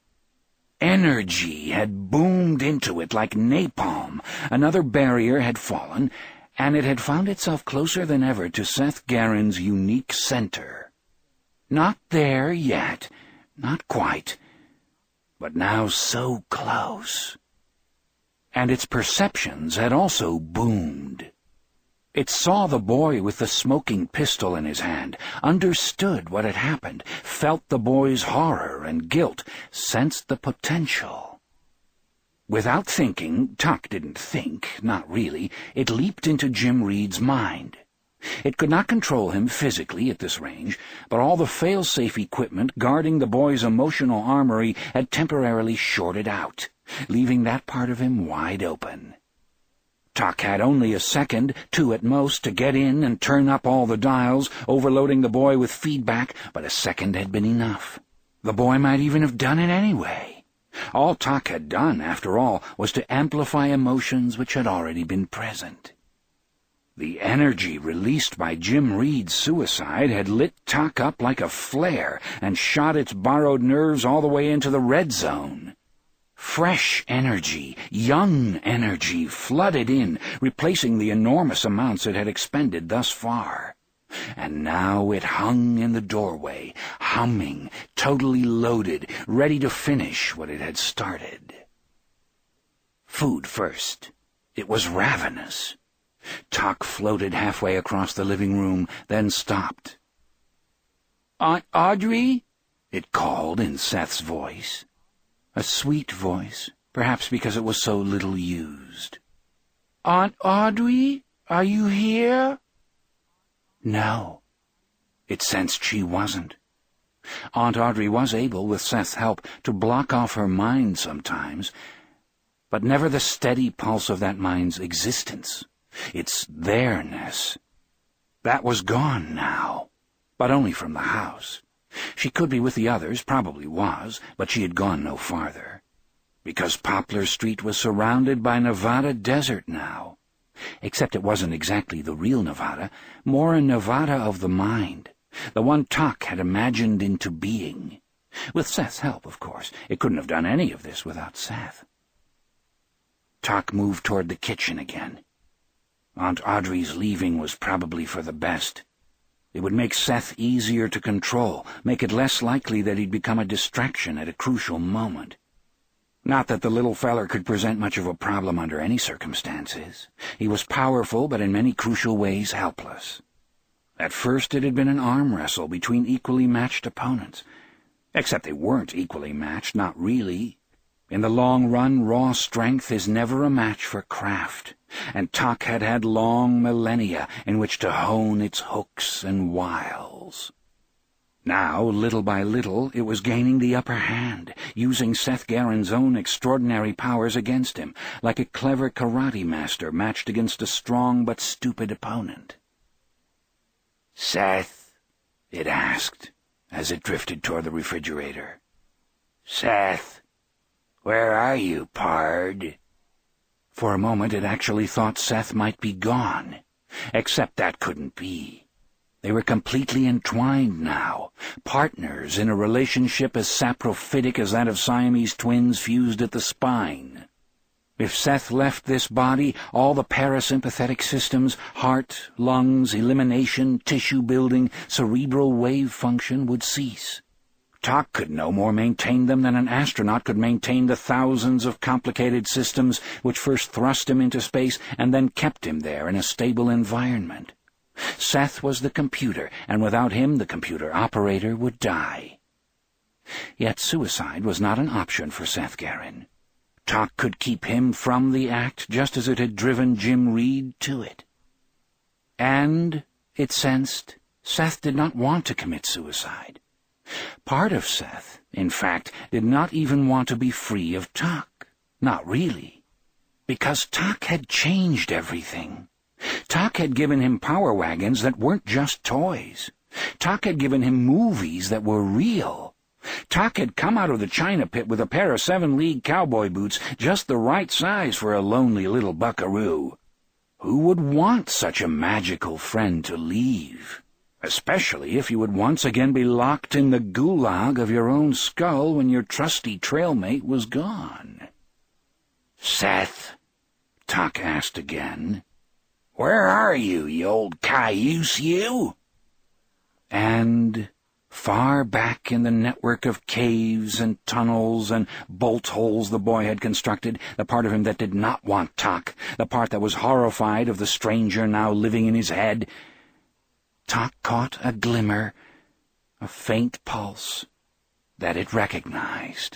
Energy had boomed into it like napalm. Another barrier had fallen, and it had found itself closer than ever to Seth Garron's unique center. Not there yet, not quite, but now so close. And its perceptions had also boomed. It saw the boy with the smoking pistol in his hand, understood what had happened, felt the boy's horror and guilt, sensed the potential. Without thinking, Tuck didn't think, not really, it leaped into Jim Reed's mind. It could not control him physically at this range, but all the fail-safe equipment guarding the boy's emotional armory had temporarily shorted out, leaving that part of him wide open. Tuck had only a second, 2 at most, to get in and turn up all the dials, overloading the boy with feedback, but a second had been enough. The boy might even have done it anyway. All Tuck had done, after all, was to amplify emotions which had already been present. The energy released by Jim Reed's suicide had lit Tuck up like a flare and shot its borrowed nerves all the way into the red zone. Fresh energy, young energy, flooded in, replacing the enormous amounts it had expended thus far. And now it hung in the doorway, humming, totally loaded, ready to finish what it had started. Food first. It was ravenous. Tuck floated halfway across the living room, then stopped. "Aunt Audrey?" it called in Seth's voice. A sweet voice, perhaps because it was so little used. "Aunt Audrey, are you here?" No. It sensed she wasn't. Aunt Audrey was able, with Seth's help, to block off her mind sometimes, but never the steady pulse of that mind's existence, its there-ness. That was gone now, but only from the house. She could be with the others, probably was, but she had gone no farther, because Poplar Street was surrounded by Nevada desert now. Except it wasn't exactly the real Nevada, more a Nevada of the mind, the one Tuck had imagined into being. With Seth's help, of course. It couldn't have done any of this without Seth. Tuck moved toward the kitchen again. Aunt Audrey's leaving was probably for the best. It would make Seth easier to control, make it less likely that he'd become a distraction at a crucial moment. Not that the little feller could present much of a problem under any circumstances. He was powerful, but in many crucial ways helpless. At first it had been an arm wrestle between equally matched opponents. Except they weren't equally matched, not really. In the long run, raw strength is never a match for craft, and Tuck had had long millennia in which to hone its hooks and wiles. Now, little by little, it was gaining the upper hand, using Seth Garron's own extraordinary powers against him, like a clever karate master matched against a strong but stupid opponent. "Seth?" it asked, as it drifted toward the refrigerator. "Seth, where are you, pard?" For a moment it actually thought Seth might be gone, except that couldn't be. They were completely entwined now, partners in a relationship as saprophytic as that of Siamese twins fused at the spine. If Seth left this body, all the parasympathetic systems, heart, lungs, elimination, tissue building, cerebral wave function would cease. Tuck could no more maintain them than an astronaut could maintain the thousands of complicated systems which first thrust him into space and then kept him there in a stable environment. Seth was the computer, and without him the computer operator would die. Yet suicide was not an option for Seth Garron. Tuck could keep him from the act just as it had driven Jim Reed to it. And, it sensed, Seth did not want to commit suicide. Part of Seth, in fact, did not even want to be free of Tuck. Not really. Because Tuck had changed everything. Tuck had given him power wagons that weren't just toys. Tuck had given him movies that were real. Tuck had come out of the China pit with a pair of 7-league cowboy boots just the right size for a lonely little buckaroo. Who would want such a magical friend to leave? Especially if you would once again be locked in the gulag of your own skull when your trusty trailmate was gone. "Seth," Tuck asked again, "where are you, you old cayuse, you?" And far back in the network of caves and tunnels and bolt holes the boy had constructed, the part of him that did not want Tuck, the part that was horrified of the stranger now living in his head, Tuck caught a glimmer, a faint pulse, that it recognized.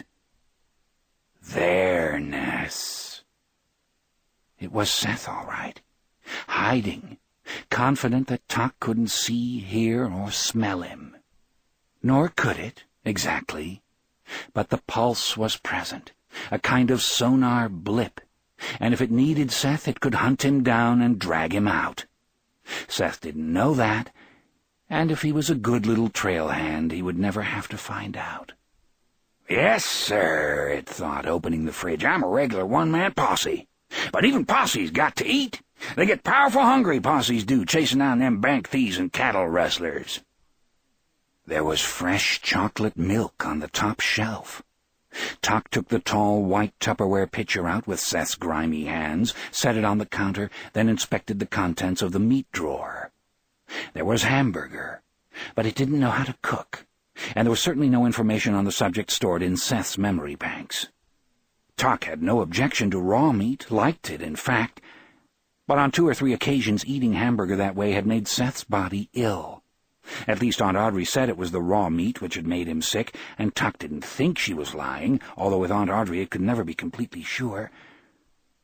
There-ness. It was Seth, all right, hiding, confident that Tuck couldn't see, hear, or smell him. Nor could it, exactly, but the pulse was present, a kind of sonar blip, and if it needed Seth, it could hunt him down and drag him out. Seth didn't know that, and if he was a good little trail hand, he would never have to find out. "Yes, sir," it thought, opening the fridge. "I'm a regular one-man posse. But even posses got to eat. They get powerful hungry, posses do, chasing down them bank thieves and cattle rustlers." There was fresh chocolate milk on the top shelf. Tuck took the tall white Tupperware pitcher out with Seth's grimy hands, set it on the counter, then inspected the contents of the meat drawer. There was hamburger, but it didn't know how to cook, and there was certainly no information on the subject stored in Seth's memory banks. Tuck had no objection to raw meat, liked it, in fact, but on 2 or 3 occasions eating hamburger that way had made Seth's body ill. At least Aunt Audrey said it was the raw meat which had made him sick, and Tuck didn't think she was lying, although with Aunt Audrey it could never be completely sure.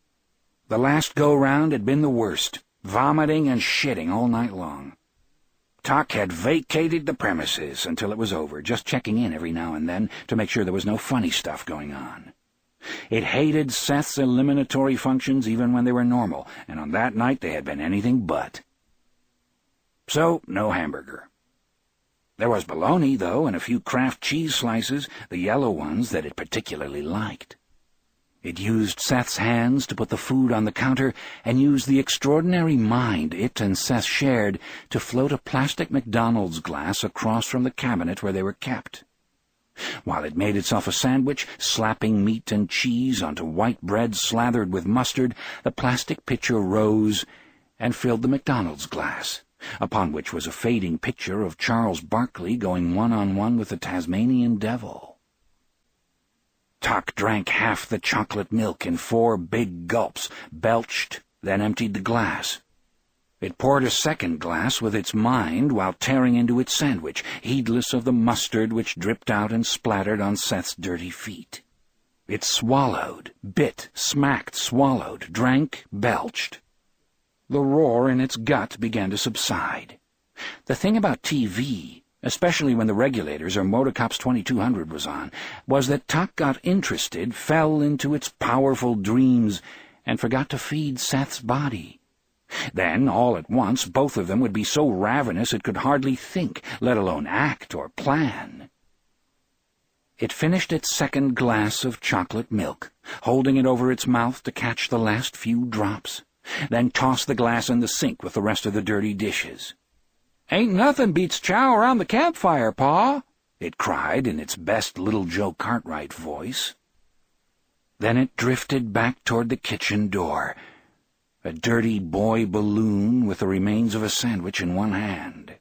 The last go-round had been the worst, vomiting and shitting all night long. Tuck had vacated the premises until it was over, just checking in every now and then to make sure there was no funny stuff going on. It hated Seth's eliminatory functions even when they were normal, and on that night they had been anything but. So, no hamburger. There was bologna, though, and a few Kraft cheese slices, the yellow ones that it particularly liked. It used Seth's hands to put the food on the counter and used the extraordinary mind it and Seth shared to float a plastic McDonald's glass across from the cabinet where they were kept. While it made itself a sandwich, slapping meat and cheese onto white bread slathered with mustard, the plastic pitcher rose and filled the McDonald's glass, upon which was a fading picture of Charles Barkley going one-on-one with the Tasmanian devil. Tuck drank half the chocolate milk in 4 big gulps, belched, then emptied the glass. It poured a second glass with its mind while tearing into its sandwich, heedless of the mustard which dripped out and splattered on Seth's dirty feet. It swallowed, bit, smacked, swallowed, drank, belched. The roar in its gut began to subside. The thing about TV, especially when the Regulators or Motor Cops 2200 was on, was that Tuck got interested, fell into its powerful dreams, and forgot to feed Seth's body. Then, all at once, both of them would be so ravenous it could hardly think, let alone act or plan. It finished its second glass of chocolate milk, holding it over its mouth to catch the last few drops, then tossed the glass in the sink with the rest of the dirty dishes. "Ain't nothing beats chow around the campfire, Pa," it cried in its best Little Joe Cartwright voice. Then it drifted back toward the kitchen door, a dirty boy balloon with the remains of a sandwich in one hand.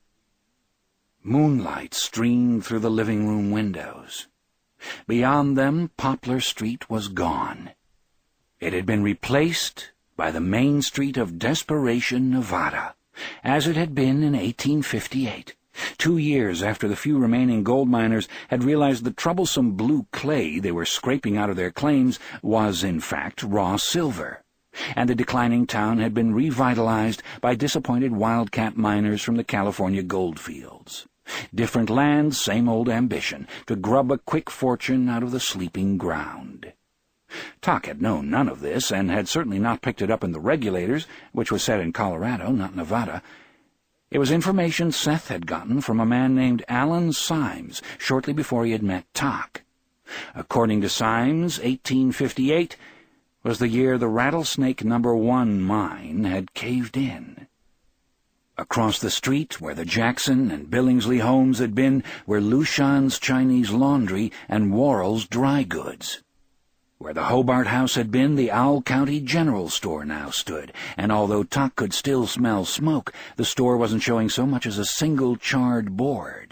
Moonlight streamed through the living room windows. Beyond them, Poplar Street was gone. It had been replaced by the main street of Desperation, Nevada, as it had been in 1858, 2 years after the few remaining gold miners had realized the troublesome blue clay they were scraping out of their claims was, in fact, raw silver, and the declining town had been revitalized by disappointed wildcat miners from the California goldfields. Different land, same old ambition, to grub a quick fortune out of the sleeping ground. Tuck had known none of this, and had certainly not picked it up in the Regulators, which was set in Colorado, not Nevada. It was information Seth had gotten from a man named Alan Symes shortly before he had met Tuck. According to Symes, 1858 was the year the Rattlesnake No. 1 mine had caved in. Across the street, where the Jackson and Billingsley homes had been, were Lushan's Chinese Laundry and Worrell's Dry Goods. Where the Hobart House had been, the Owl County General Store now stood, and although Tuck could still smell smoke, the store wasn't showing so much as a single charred board.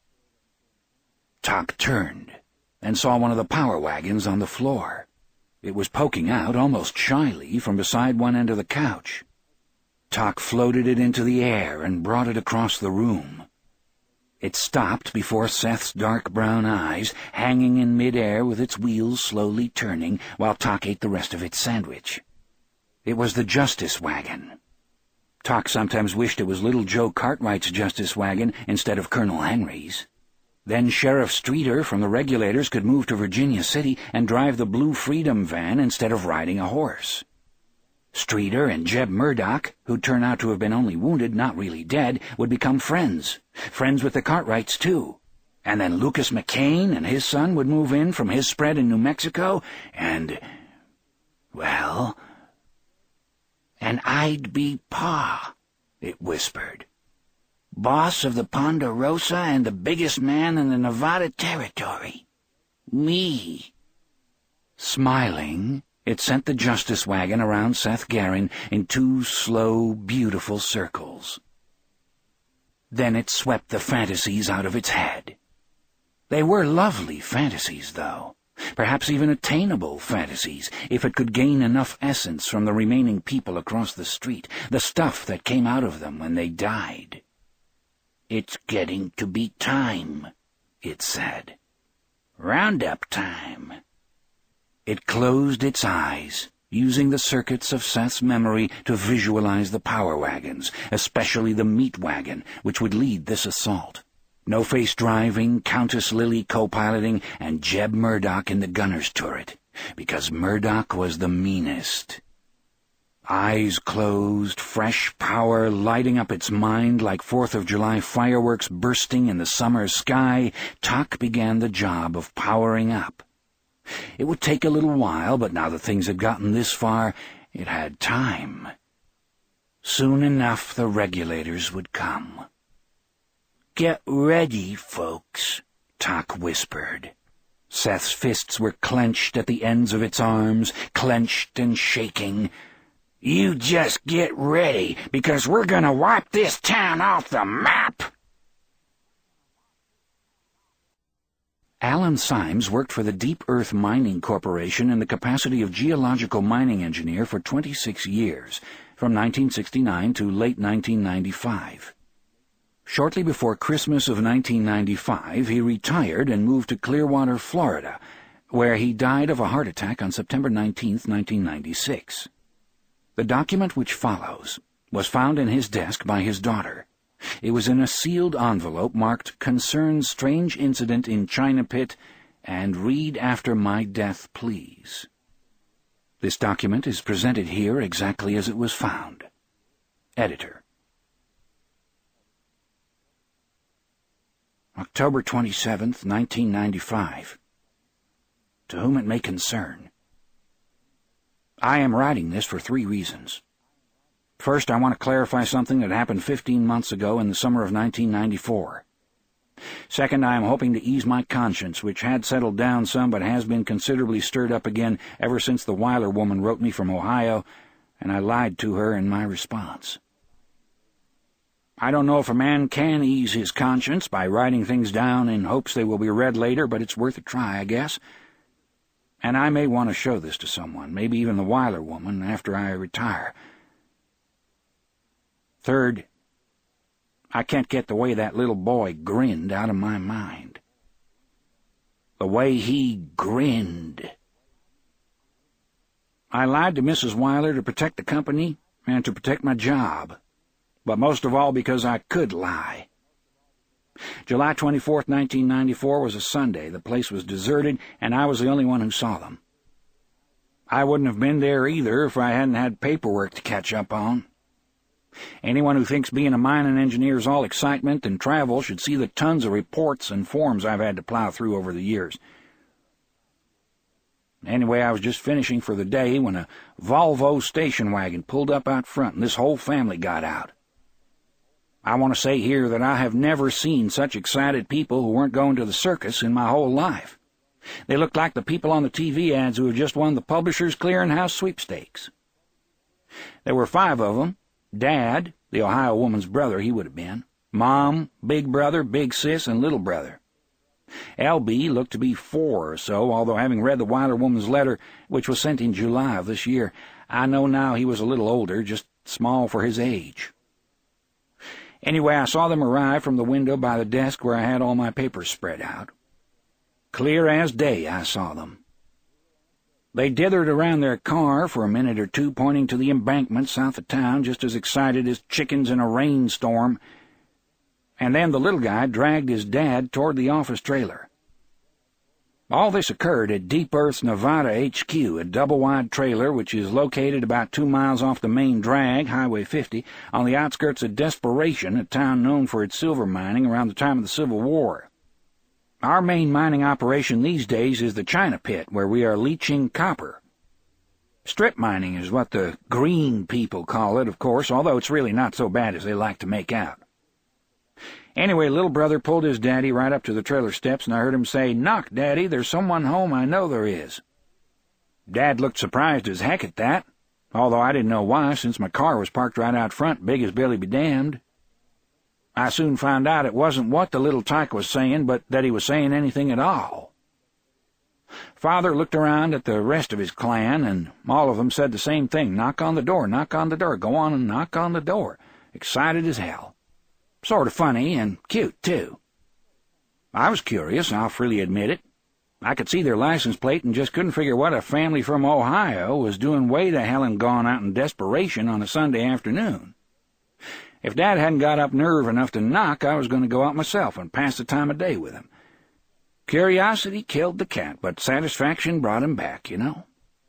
Tuck turned and saw one of the power wagons on the floor. It was poking out, almost shyly, from beside one end of the couch. Tuck floated it into the air and brought it across the room. It stopped before Seth's dark brown eyes, hanging in mid-air with its wheels slowly turning, while Tuck ate the rest of its sandwich. It was the Justice Wagon. Tuck sometimes wished it was Little Joe Cartwright's Justice Wagon instead of Colonel Henry's. Then Sheriff Streeter from the Regulators could move to Virginia City and drive the Blue Freedom van instead of riding a horse. Streeter and Jeb Murdoch, who'd turn out to have been only wounded, not really dead, would become friends with the Cartwrights, too. And then Lucas McCain and his son would move in from his spread in New Mexico, and, well, and I'd be Pa, it whispered. Boss of the Ponderosa and the biggest man in the Nevada Territory. Me. Smiling, it sent the Justice Wagon around Seth Garin in 2 slow, beautiful circles. Then it swept the fantasies out of its head. They were lovely fantasies, though, perhaps even attainable fantasies, if it could gain enough essence from the remaining people across the street, the stuff that came out of them when they died. "It's getting to be time," it said. "Roundup time." It closed its eyes, using the circuits of Seth's memory to visualize the power wagons, especially the meat wagon, which would lead this assault. No-Face driving, Countess Lily co-piloting, and Jeb Murdoch in the gunner's turret, because Murdoch was the meanest. Eyes closed, fresh power lighting up its mind like 4th of July fireworks bursting in the summer sky, Tuck began the job of powering up. It would take a little while, but now that things had gotten this far, it had time. Soon enough the regulators would come. "Get ready, folks," Tuck whispered. Seth's fists were clenched at the ends of its arms, clenched and shaking. "You just get ready, because we're gonna wipe this town off the map." Alan Symes worked for the Deep Earth Mining Corporation in the capacity of geological mining engineer for 26 years, from 1969 to late 1995. Shortly before Christmas of 1995, he retired and moved to Clearwater, Florida, where he died of a heart attack on September 19, 1996. The document which follows was found in his desk by his daughter. It was in a sealed envelope marked "Concerns Strange Incident in China Pit" and "Read after my death, please." This document is presented here exactly as it was found. Editor. October 27th, 1995. To whom it may concern. I am writing this for 3 reasons. First, I want to clarify something that happened 15 months ago in the summer of 1994. Second, I am hoping to ease my conscience, which had settled down some but has been considerably stirred up again ever since the Weiler woman wrote me from Ohio, and I lied to her in my response. I don't know if a man can ease his conscience by writing things down in hopes they will be read later, but it's worth a try, I guess. And I may want to show this to someone, maybe even the Weiler woman, after I retire. Third, I can't get the way that little boy grinned out of my mind. The way he grinned. I lied to Mrs. Weiler to protect the company and to protect my job, but most of all because I could lie. July 24th, 1994 was a Sunday. The place was deserted, and I was the only one who saw them. I wouldn't have been there either if I hadn't had paperwork to catch up on. Anyone who thinks being a mining engineer is all excitement and travel should see the tons of reports and forms I've had to plow through over the years. Anyway, I was just finishing for the day when a Volvo station wagon pulled up out front, and this whole family got out. I want to say here that I have never seen such excited people who weren't going to the circus in my whole life. They looked like the people on the TV ads who have just won the Publishers Clearinghouse sweepstakes. There were 5 of them. Dad, the Ohio woman's brother he would have been, Mom, big brother, big sis, and little brother. L.B. looked to be 4 or so, although having read the Weiler woman's letter, which was sent in July of this year, I know now he was a little older, just small for his age. Anyway, I saw them arrive from the window by the desk where I had all my papers spread out. Clear as day I saw them. They dithered around their car for a minute or two, pointing to the embankment south of town, just as excited as chickens in a rainstorm, and then the little guy dragged his dad toward the office trailer. All this occurred at Deep Earth's Nevada HQ, a double-wide trailer which is located about 2 miles off the main drag, Highway 50, on the outskirts of Desperation, a town known for its silver mining around the time of the Civil War. Our main mining operation these days is the China Pit, where we are leaching copper. Strip mining is what the green people call it, of course, although it's really not so bad as they like to make out. Anyway, little brother pulled his daddy right up to the trailer steps, and I heard him say, "Knock, Daddy, there's someone home, I know there is." Dad looked surprised as heck at that, although I didn't know why, since my car was parked right out front, big as Billy be damned. I soon found out it wasn't what the little tyke was saying, but that he was saying anything at all. Father looked around at the rest of his clan, and all of them said the same thing, "Knock on the door, knock on the door, go on and knock on the door," excited as hell. Sort of funny and cute, too. I was curious, I'll freely admit it. I could see their license plate and just couldn't figure what a family from Ohio was doing way to hell and gone out in desperation on a Sunday afternoon. If Dad hadn't got up nerve enough to knock, I was going to go out myself and pass the time of day with him. Curiosity killed the cat, but satisfaction brought him back, you know.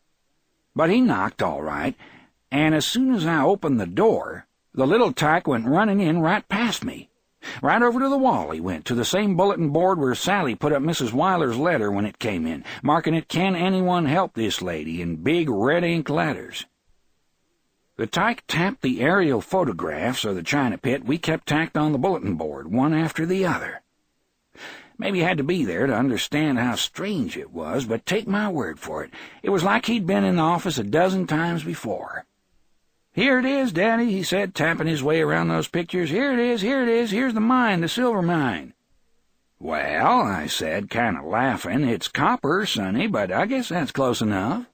But he knocked all right, and as soon as I opened the door, the little tyke went running in right past me. Right over to the wall he went, to the same bulletin board where Sally put up Mrs. Weiler's letter when it came in, marking it, "Can anyone help this lady?" in big red ink letters. The tyke tapped the aerial photographs of the china pit we kept tacked on the bulletin board, one after the other. Maybe you had to be there to understand how strange it was, but take my word for it, it was like he'd been in the office a dozen times before. "Here it is, Daddy," he said, tapping his way around those pictures. "Here it is, here's the mine, the silver mine." "Well," I said, kind of laughing, "it's copper, Sonny, but I guess that's close enough."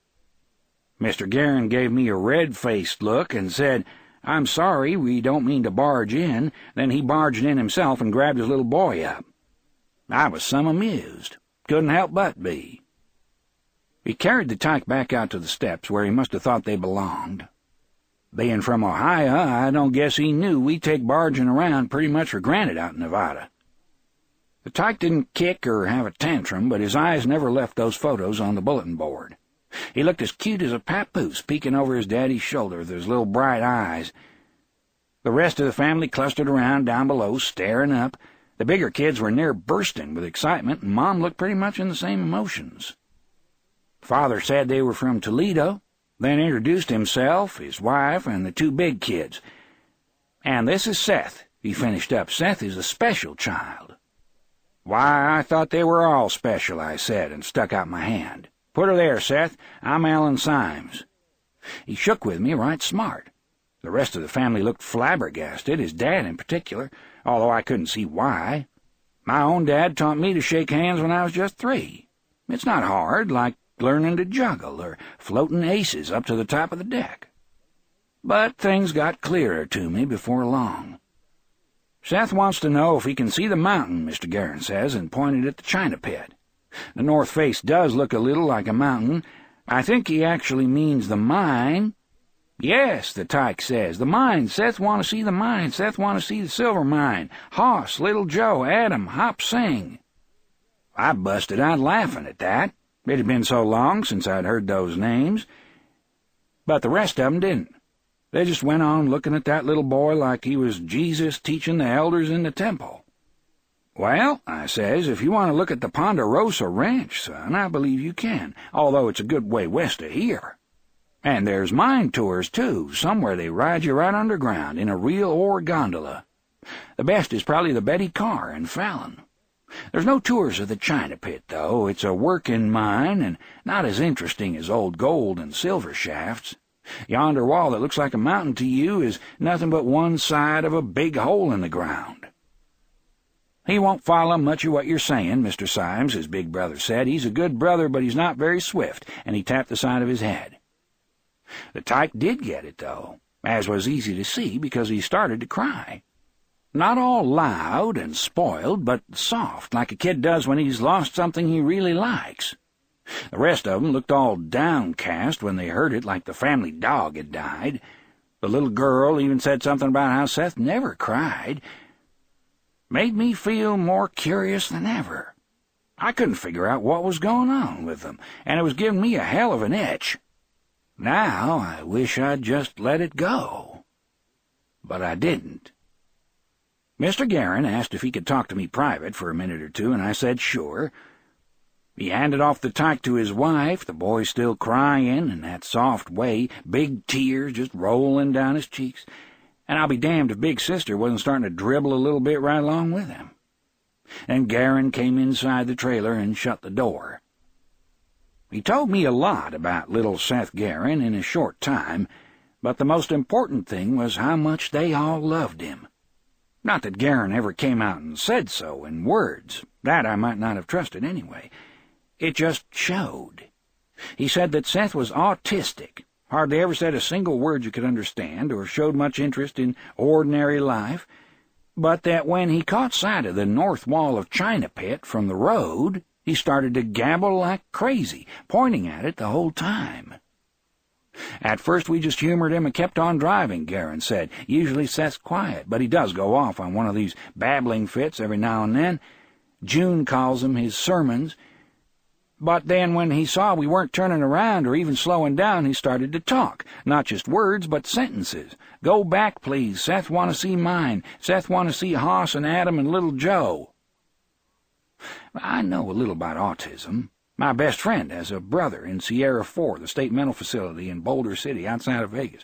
Mr. Guerin gave me a red-faced look and said, "I'm sorry, we don't mean to barge in." Then he barged in himself and grabbed his little boy up. I was some amused. Couldn't help but be. He carried the tyke back out to the steps where he must have thought they belonged. Being from Ohio, I don't guess he knew we take barging around pretty much for granted out in Nevada. The tyke didn't kick or have a tantrum, but his eyes never left those photos on the bulletin board. He looked as cute as a papoose peeking over his daddy's shoulder with his little bright eyes. The rest of the family clustered around down below, staring up. The bigger kids were near bursting with excitement, and Mom looked pretty much in the same emotions. Father said they were from Toledo, then introduced himself, his wife, and the two big kids. "And this is Seth," he finished up. "Seth is a special child." "Why, I thought they were all special," I said, and stuck out my hand. "Put her there, Seth. I'm Alan Symes." He shook with me right smart. The rest of the family looked flabbergasted, his dad in particular, although I couldn't see why. My own dad taught me to shake hands when I was just 3. It's not hard, like learning to juggle or floating aces up to the top of the deck. But things got clearer to me before long. "Seth wants to know if he can see the mountain," Mr. Guerin says, and pointed at the china pit. "The north face does look a little like a mountain. I think he actually means the mine." "Yes," the tyke says, "the mine. Seth want to see the mine. Seth want to see the silver mine. Hoss, Little Joe, Adam, Hop Sing." I busted out laughing at that. It had been so long since I'd heard those names. But the rest of 'em didn't. They just went on looking at that little boy like he was Jesus teaching the elders in the temple. "Well," I says, "if you want to look at the Ponderosa Ranch, son, I believe you can, although it's a good way west of here. And there's mine tours, too, somewhere they ride you right underground in a real ore gondola. The best is probably the Betty Carr in Fallon. There's no tours of the china pit, though. It's a working mine, and not as interesting as old gold and silver shafts. Yonder wall that looks like a mountain to you is nothing but one side of a big hole in the ground." "He won't follow much of what you're saying, Mr. Symes," his big brother said. "He's a good brother, but he's not very swift," and he tapped the side of his head. The tyke did get it, though, as was easy to see because he started to cry. Not all loud and spoiled, but soft, like a kid does when he's lost something he really likes. The rest of 'em looked all downcast when they heard it, like the family dog had died. The little girl even said something about how Seth never cried. Made me feel more curious than ever. I couldn't figure out what was going on with them, and it was giving me a hell of an itch. Now I wish I'd just let it go. But I didn't. Mr. Guerin asked if he could talk to me private for a minute or two, and I said sure. He handed off the tyke to his wife, the boy still crying in that soft way, big tears just rolling down his cheeks, and I'll be damned if Big Sister wasn't starting to dribble a little bit right along with him. And Guerin came inside the trailer and shut the door. He told me a lot about little Seth Guerin in a short time, but the most important thing was how much they all loved him. Not that Guerin ever came out and said so in words. That I might not have trusted anyway. It just showed. He said that Seth was autistic, hardly ever said a single word you could understand or showed much interest in ordinary life, but that when he caught sight of the north wall of China Pit from the road, He started to gabble like crazy, pointing at it the whole time. "At first we just humored him and kept on driving," Garin said. "Usually Seth's quiet, but he does go off on one of these babbling fits every now and then. June calls them his sermons. But then when he saw we weren't turning around or even slowing down, he started to talk. Not just words, but sentences. 'Go back, please. Seth want to see mine. Seth want to see Hoss and Adam and little Joe.' I know a little about autism. My best friend has a brother in Sierra 4, the state mental facility in Boulder City, outside of Vegas.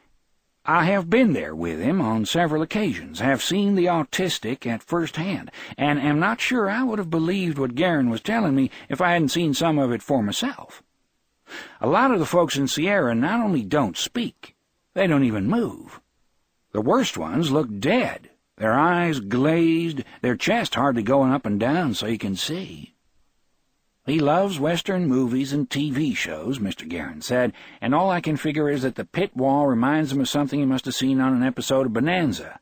I have been there with him on several occasions, have seen the autistic at first hand, and am not sure I would have believed what Garin was telling me if I hadn't seen some of it for myself. A lot of the folks in Sierra not only don't speak, they don't even move. The worst ones look dead, their eyes glazed, their chest hardly going up and down so you can see. He loves Western movies and TV shows, Mr. Garin said, and all I can figure is that the pit wall reminds him of something he must have seen on an episode of Bonanza.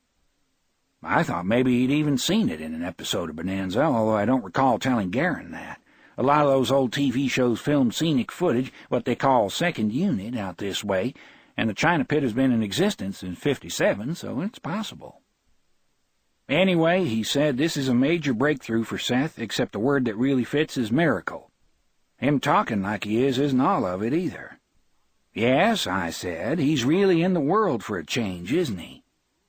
I thought maybe he'd even seen it in an episode of Bonanza, although I don't recall telling Garin that. A lot of those old TV shows film scenic footage, what they call second unit, out this way, and the China Pit has been in existence since '57, so it's possible. Anyway, he said, this is a major breakthrough for Seth, except the word that really fits is miracle. Him talking like he is isn't all of it either. Yes, I said, he's really in the world for a change, isn't he?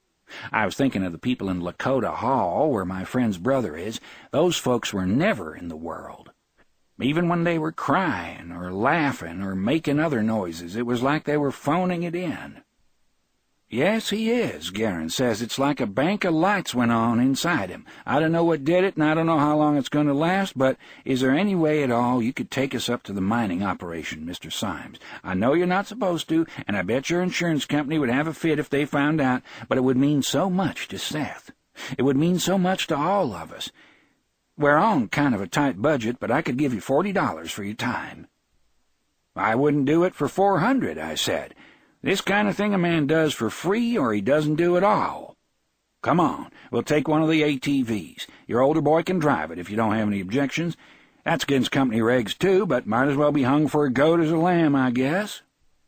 I was thinking of the people in Lakota Hall, where my friend's brother is. Those folks were never in the world. Even when they were crying or laughing or making other noises, it was like they were phoning it in. Yes, he is, Garin says. It's like a bank of lights went on inside him. I don't know what did it, and I don't know how long it's going to last, but is there any way at all you could take us up to the mining operation, Mr. Symes? I know you're not supposed to, and I bet your insurance company would have a fit if they found out, but it would mean so much to Seth. It would mean so much to all of us. We're on kind of a tight budget, but I could give you $40 for your time. I wouldn't do it for $400, I said. This kind of thing a man does for free or he doesn't do at all. Come on, we'll take one of the ATVs. Your older boy can drive it if you don't have any objections. That's against company regs too, but might as well be hung for a goat as a lamb, I guess.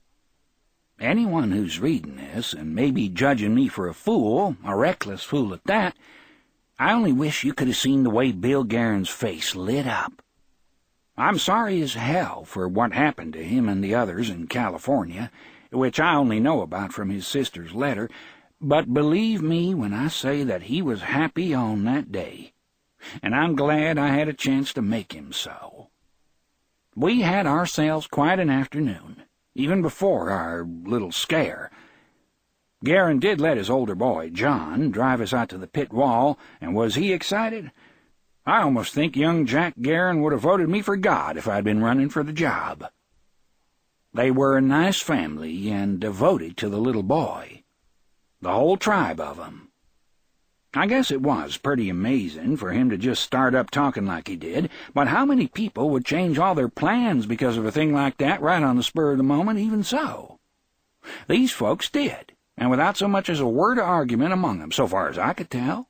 Anyone who's reading this, and maybe judging me for a fool, a reckless fool at that, I only wish you could have seen the way Bill Garin's face lit up. I'm sorry as hell for what happened to him and the others in California, which I only know about from his sister's letter, but believe me when I say that he was happy on that day, and I'm glad I had a chance to make him so. We had ourselves quite an afternoon, even before our little scare. Garin did let his older boy, John, drive us out to the pit wall, and was he excited? I almost think young Jack Garin would have voted me for God if I'd been running for the job. They were a nice family and devoted to the little boy. The whole tribe of 'em. I guess it was pretty amazing for him to just start up talking like he did, but how many people would change all their plans because of a thing like that right on the spur of the moment, even so? These folks did, and without so much as a word of argument among them, so far as I could tell.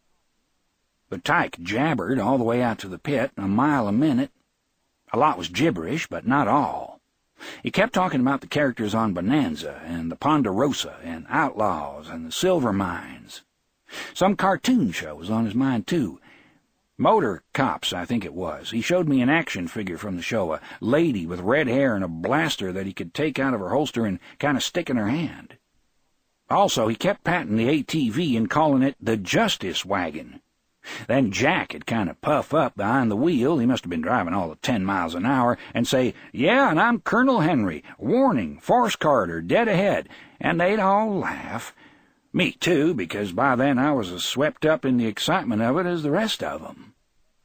The tyke jabbered all the way out to the pit, a mile a minute. A lot was gibberish, but not all. He kept talking about the characters on Bonanza, and the Ponderosa, and Outlaws, and the silver mines. Some cartoon show was on his mind, too. Motor Cops, I think it was. He showed me an action figure from the show, a lady with red hair and a blaster that he could take out of her holster and kind of stick in her hand. Also, he kept patting the ATV and calling it the Justice Wagon. Then Jack would kind of puff up behind the wheel, he must have been driving all of 10 miles an hour, and say, "Yeah, and I'm Colonel Henry. Warning, Force Carter, dead ahead." And they'd all laugh. Me, too, because by then I was as swept up in the excitement of it as the rest of 'em.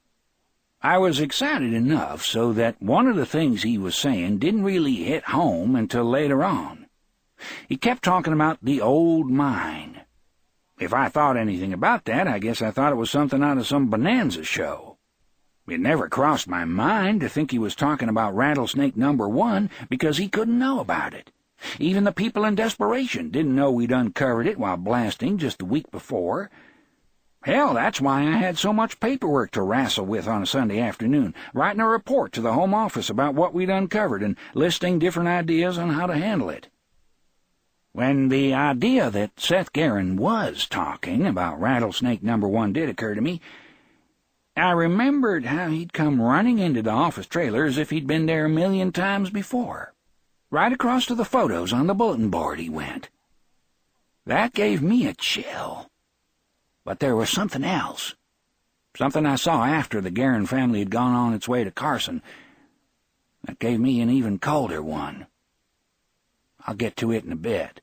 I was excited enough so that one of the things he was saying didn't really hit home until later on. He kept talking about the old mine. If I thought anything about that, I guess I thought it was something out of some Bonanza show. It never crossed my mind to think he was talking about Rattlesnake #1 because he couldn't know about it. Even the people in Desperation didn't know we'd uncovered it while blasting just the week before. Hell, that's why I had so much paperwork to wrestle with on a Sunday afternoon, writing a report to the Home Office about what we'd uncovered and listing different ideas on how to handle it. When the idea that Seth Garron was talking about Rattlesnake number 1 did occur to me, I remembered how he'd come running into the office trailer as if he'd been there a million times before. Right across to the photos on the bulletin board he went. That gave me a chill. But there was something else. Something I saw after the Garron family had gone on its way to Carson. That gave me an even colder one. I'll get to it in a bit.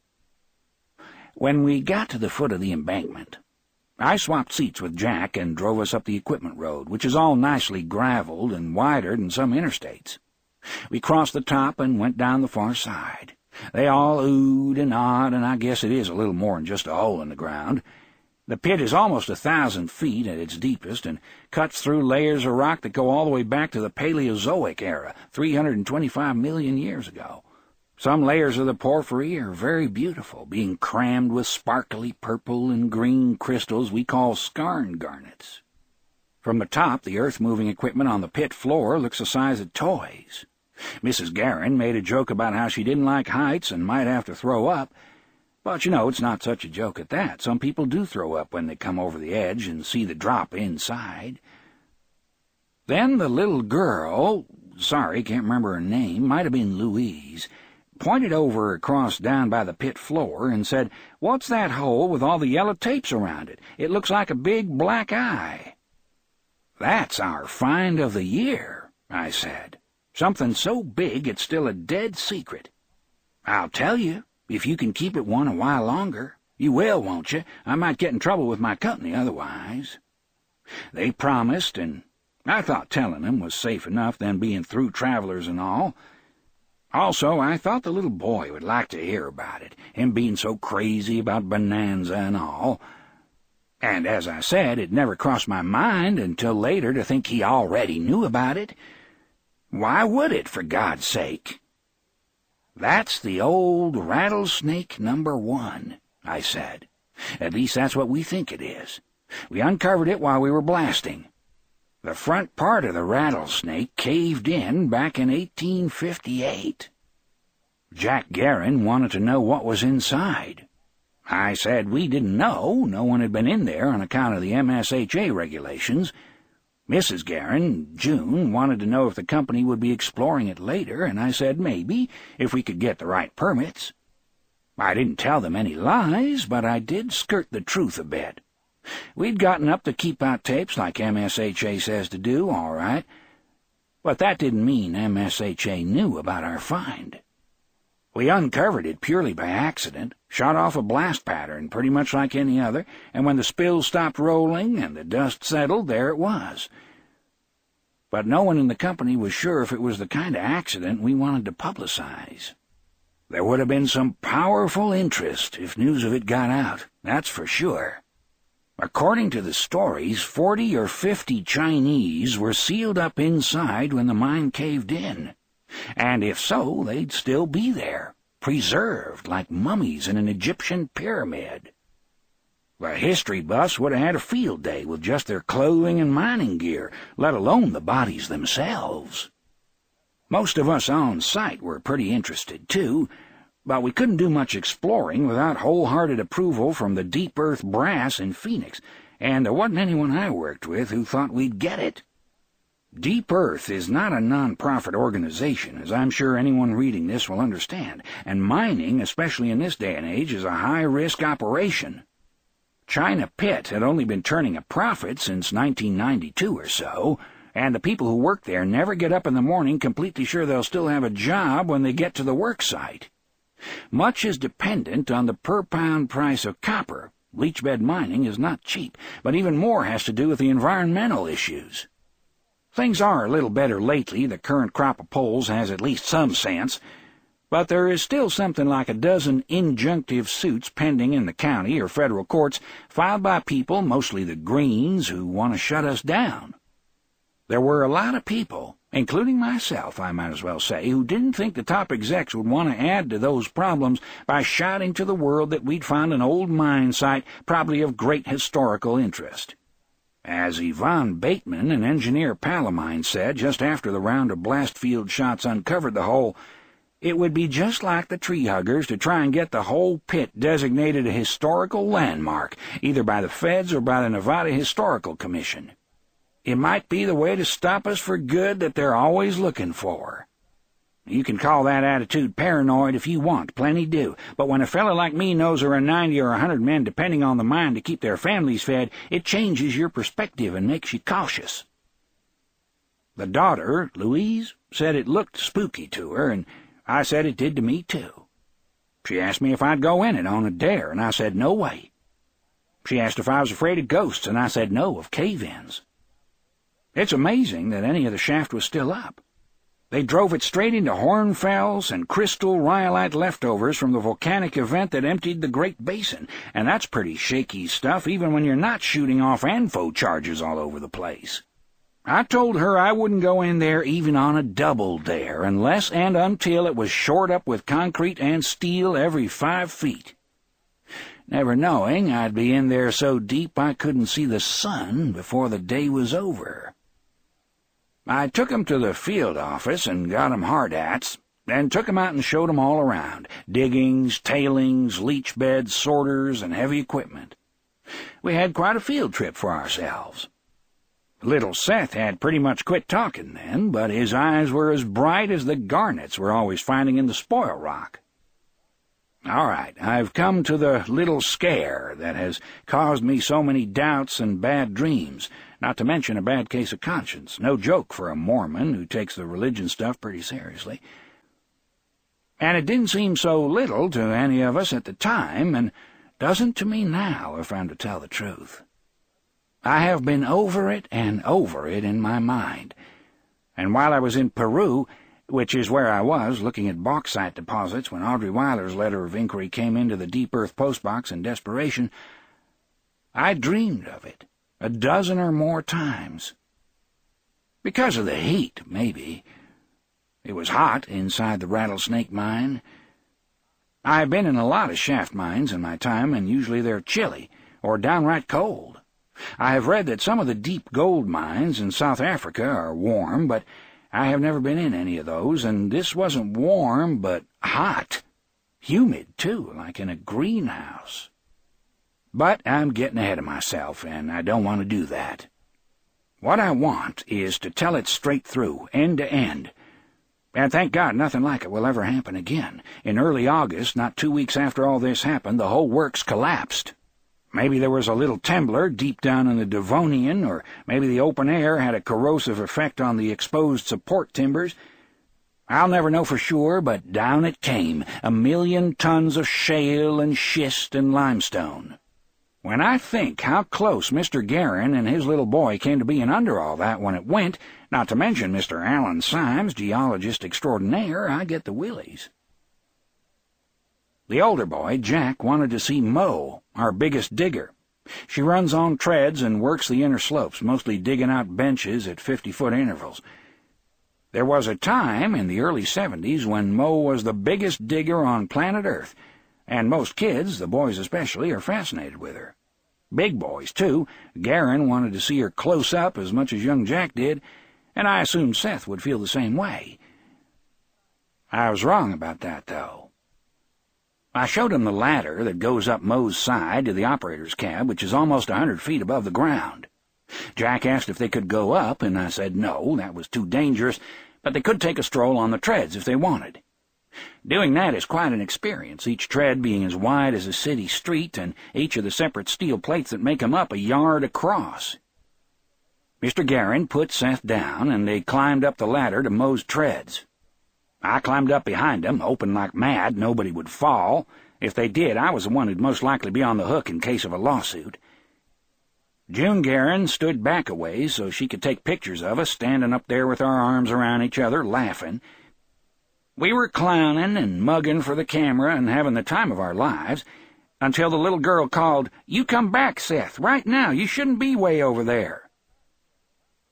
When we got to the foot of the embankment, I swapped seats with Jack and drove us up the equipment road, which is all nicely graveled and wider than some interstates. We crossed the top and went down the far side. They all oohed and awed, and I guess it is a little more than just a hole in the ground. The pit is almost 1,000 feet at its deepest and cuts through layers of rock that go all the way back to the Paleozoic era, 325 million years ago. Some layers of the porphyry are very beautiful, being crammed with sparkly purple and green crystals we call skarn garnets. From the top, the earth-moving equipment on the pit floor looks the size of toys. Mrs. Garron made a joke about how she didn't like heights and might have to throw up, but, it's not such a joke at that. Some people do throw up when they come over the edge and see the drop inside. Then the little girl, can't remember her name, might have been Louise, pointed over across down by the pit floor and said, "What's that hole with all the yellow tapes around it? It looks like a big black eye." "That's our find of the year," I said. "Something so big it's still a dead secret. I'll tell you, if you can keep it one a while longer. You will, won't you? I might get in trouble with my company otherwise." They promised, and I thought telling them was safe enough, them being through travelers and all. Also, I thought the little boy would like to hear about it, him being so crazy about Bonanza and all. And as I said, it never crossed my mind until later to think he already knew about it. Why would it, for God's sake? "That's the old Rattlesnake number 1, I said. "At least that's what we think it is. We uncovered it while we were blasting. The front part of the Rattlesnake caved in back in 1858. Jack Garron wanted to know what was inside. I said we didn't know. No one had been in there on account of the MSHA regulations. Mrs. Garron, June, wanted to know if the company would be exploring it later, and I said maybe, if we could get the right permits. I didn't tell them any lies, but I did skirt the truth a bit. We'd gotten up to keep out tapes like MSHA says to do, all right, but that didn't mean MSHA knew about our find. We uncovered it purely by accident, shot off a blast pattern pretty much like any other, and when the spills stopped rolling and the dust settled, there it was. But no one in the company was sure if it was the kind of accident we wanted to publicize. There would have been some powerful interest if news of it got out, that's for sure. According to the stories, 40 or 50 Chinese were sealed up inside when the mine caved in. And if so, they'd still be there, preserved like mummies in an Egyptian pyramid. The history buffs would have had a field day with just their clothing and mining gear, let alone the bodies themselves. Most of us on site were pretty interested, too, but we couldn't do much exploring without wholehearted approval from the Deep Earth brass in Phoenix, and there wasn't anyone I worked with who thought we'd get it. Deep Earth is not a non-profit organization, as I'm sure anyone reading this will understand, and mining, especially in this day and age, is a high-risk operation. China Pit had only been turning a profit since 1992 or so, and the people who work there never get up in the morning completely sure they'll still have a job when they get to the work site. Much is dependent on the per-pound price of copper. Leachbed mining is not cheap, but even more has to do with the environmental issues. Things are a little better lately. The current crop of polls has at least some sense, but there is still something like a dozen injunctive suits pending in the county or federal courts, filed by people, mostly the Greens, who want to shut us down. There were a lot of people, including myself, I might as well say, who didn't think the top execs would want to add to those problems by shouting to the world that we'd found an old mine site probably of great historical interest. As Yvonne Bateman, an engineer pal of mine, said just after the round of blast field shots uncovered the hole, it would be just like the tree huggers to try and get the whole pit designated a historical landmark, either by the feds or by the Nevada Historical Commission. It might be the way to stop us for good that they're always looking for. You can call that attitude paranoid if you want, plenty do, but when a fellow like me knows there are 90 or 100 men depending on the mine to keep their families fed, it changes your perspective and makes you cautious. The daughter, Louise, said it looked spooky to her, and I said it did to me, too. She asked me if I'd go in it on a dare, and I said no way. She asked if I was afraid of ghosts, and I said no, of cave-ins. It's amazing that any of the shaft was still up. They drove it straight into hornfels and crystal rhyolite leftovers from the volcanic event that emptied the Great Basin, and that's pretty shaky stuff even when you're not shooting off ANFO charges all over the place. I told her I wouldn't go in there even on a double dare unless and until it was shored up with concrete and steel every 5 feet. Never knowing I'd be in there so deep I couldn't see the sun before the day was over. I took 'em to the field office and got 'em hard hats, then took 'em out and showed 'em all around, diggings, tailings, leach beds, sorters, and heavy equipment. We had quite a field trip for ourselves. Little Seth had pretty much quit talking then, but his eyes were as bright as the garnets we're always finding in the spoil rock. All right, I've come to the little scare that has caused me so many doubts and bad dreams, not to mention a bad case of conscience. No joke for a Mormon who takes the religion stuff pretty seriously. And it didn't seem so little to any of us at the time, and doesn't to me now, if I'm to tell the truth. I have been over it and over it in my mind, and while I was in Peru, which is where I was, looking at bauxite deposits when Audrey Weiler's letter of inquiry came into the Deep Earth postbox in desperation, I dreamed of it 12 or more times. Because of the heat, maybe. It was hot inside the Rattlesnake mine. I've been in a lot of shaft mines in my time, and usually they're chilly or downright cold. I have read that some of the deep gold mines in South Africa are warm, but I have never been in any of those, and this wasn't warm, but hot. Humid, too, like in a greenhouse. But I'm getting ahead of myself, and I don't want to do that. What I want is to tell it straight through, end to end. And thank God nothing like it will ever happen again. In early August, not 2 weeks after all this happened, the whole works collapsed. Maybe there was a little temblor deep down in the Devonian, or maybe the open air had a corrosive effect on the exposed support timbers. I'll never know for sure, but down it came, 1,000,000 tons of shale and schist and limestone. When I think how close Mr. Guerin and his little boy came to being under all that when it went, not to mention Mr. Alan Symes, geologist extraordinaire, I get the willies. The older boy, Jack, wanted to see Mo, our biggest digger. She runs on treads and works the inner slopes, mostly digging out benches at 50-foot intervals. There was a time in the early 70s when Mo was the biggest digger on planet Earth, and most kids, the boys especially, are fascinated with her. Big boys, too. Guerin wanted to see her close up as much as young Jack did, and I assumed Seth would feel the same way. I was wrong about that, though. I showed him the ladder that goes up Mo's side to the operator's cab, which is almost 100 feet above the ground. Jack asked if they could go up, and I said no, that was too dangerous, but they could take a stroll on the treads if they wanted. Doing that is quite an experience, each tread being as wide as a city street, and each of the separate steel plates that make 'em up a yard across. Mr. Guerin put Seth down, and they climbed up the ladder to Mo's treads. I climbed up behind them, hoping like mad nobody would fall. If they did, I was the one who'd most likely be on the hook in case of a lawsuit. June Guerin stood back a ways so she could take pictures of us standing up there with our arms around each other, laughing. We were clowning and mugging for the camera and having the time of our lives, until the little girl called, "You come back, Seth, right now. You shouldn't be way over there."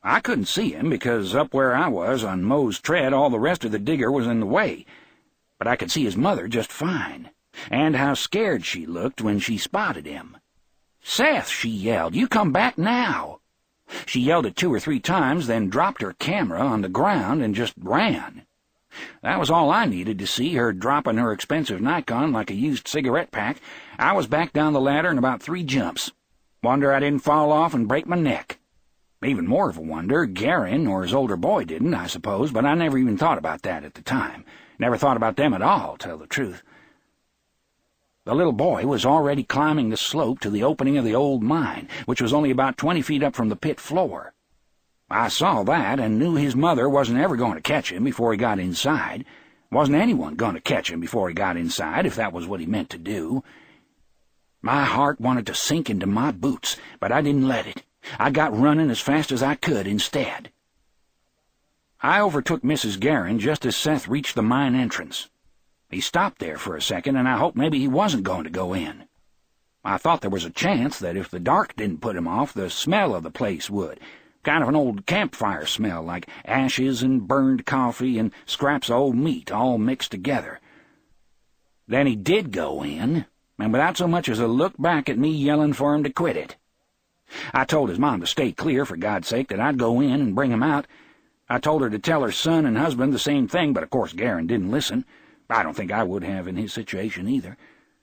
I couldn't see him because up where I was on Moe's tread all the rest of the digger was in the way, but I could see his mother just fine, and how scared she looked when she spotted him. "Seth," she yelled, "you come back now." She yelled it 2 or 3 times, then dropped her camera on the ground and just ran. That was all I needed to see her dropping her expensive Nikon like a used cigarette pack. I was back down the ladder in about 3 jumps. Wonder I didn't fall off and break my neck. Even more of a wonder, Garin or his older boy didn't, I suppose, but I never even thought about that at the time. Never thought about them at all, tell the truth. The little boy was already climbing the slope to the opening of the old mine, which was only about 20 feet up from the pit floor. I saw that and knew his mother wasn't ever going to catch him before he got inside. Wasn't anyone going to catch him before he got inside, if that was what he meant to do. My heart wanted to sink into my boots, but I didn't let it. I got running as fast as I could instead. I overtook Mrs. Garin just as Seth reached the mine entrance. He stopped there for a second, and I hoped maybe he wasn't going to go in. I thought there was a chance that if the dark didn't put him off, the smell of the place would. Kind of an old campfire smell, like ashes and burned coffee and scraps of old meat all mixed together. Then he did go in, and without so much as a look back at me yelling for him to quit it. I told his mom to stay clear, for God's sake, that I'd go in and bring him out. I told her to tell her son and husband the same thing, but of course Garin didn't listen. I don't think I would have in his situation either.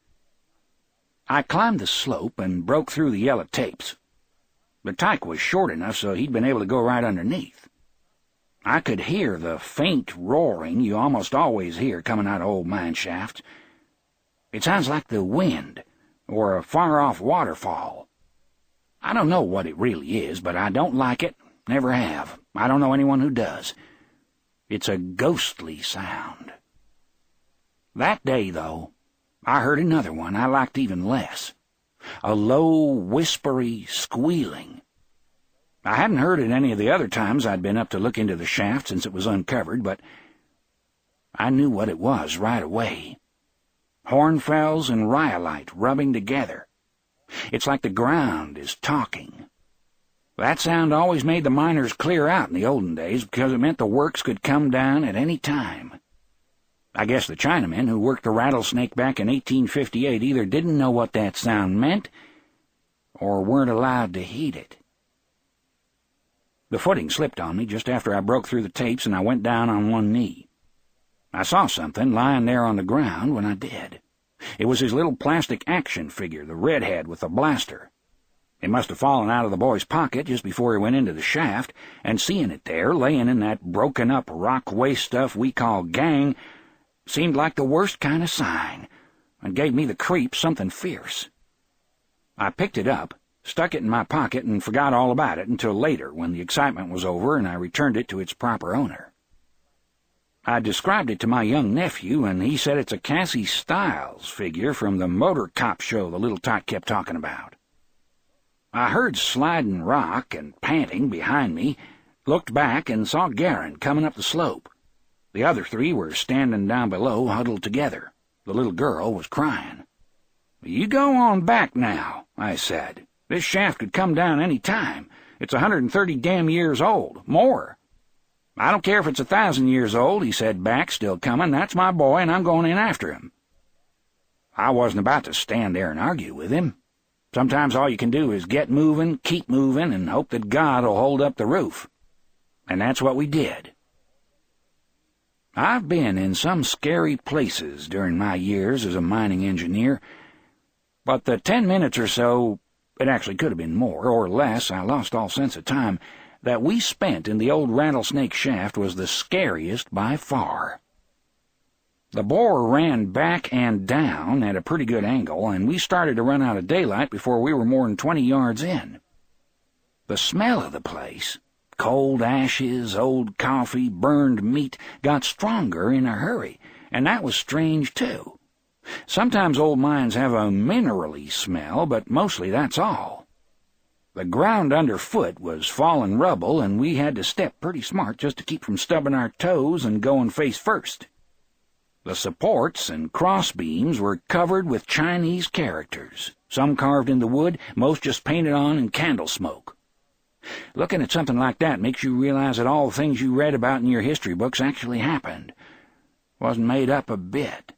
I climbed the slope and broke through the yellow tapes. The tyke was short enough so he'd been able to go right underneath. I could hear the faint roaring you almost always hear coming out of old mine shafts. It sounds like the wind or a far-off waterfall. I don't know what it really is, but I don't like it, never have. I don't know anyone who does. It's a ghostly sound. That day, though, I heard another one I liked even less. A low, whispery squealing. I hadn't heard it any of the other times I'd been up to look into the shaft since it was uncovered, but I knew what it was right away. Hornfels and rhyolite rubbing together. It's like the ground is talking. That sound always made the miners clear out in the olden days because it meant the works could come down at any time. I guess the Chinamen who worked the rattlesnake back in 1858 either didn't know what that sound meant or weren't allowed to heed it. The footing slipped on me just after I broke through the tapes, and I went down on one knee. I saw something lying there on the ground when I did. It was his little plastic action figure, the redhead with the blaster. It must have fallen out of the boy's pocket just before he went into the shaft, and seeing it there, laying in that broken-up rock waste stuff we call gang, seemed like the worst kind of sign, and gave me the creeps something fierce. I picked it up, stuck it in my pocket, and forgot all about it until later, when the excitement was over and I returned it to its proper owner. I described it to my young nephew, and he said it's a Cassie Stiles figure from the motor cop show the little tot kept talking about. I heard sliding rock and panting behind me, looked back, and saw Garin coming up the slope. The other 3 were standing down below, huddled together. The little girl was crying. "You go on back now," I said. "This shaft could come down any time. It's 130 damn years old. More." "I don't care if it's 1,000 years old," he said back, still coming. "That's my boy, and I'm going in after him." I wasn't about to stand there and argue with him. Sometimes all you can do is get moving, keep moving, and hope that God will hold up the roof. And that's what we did. I've been in some scary places during my years as a mining engineer, but the 10 minutes or so, it actually could have been more or less, I lost all sense of time, that we spent in the old rattlesnake shaft was the scariest by far. The bore ran back and down at a pretty good angle, and we started to run out of daylight before we were more than 20 yards in. The smell of the place, cold ashes, old coffee, burned meat, got stronger in a hurry, and that was strange, too. Sometimes old mines have a minerally smell, but mostly that's all. The ground underfoot was fallen rubble, and we had to step pretty smart just to keep from stubbing our toes and going face first. The supports and crossbeams were covered with Chinese characters, some carved in the wood, most just painted on in candle smoke. looking at something like that makes you realize that all the things you read about in your history books actually happened. Wasn't made up a bit.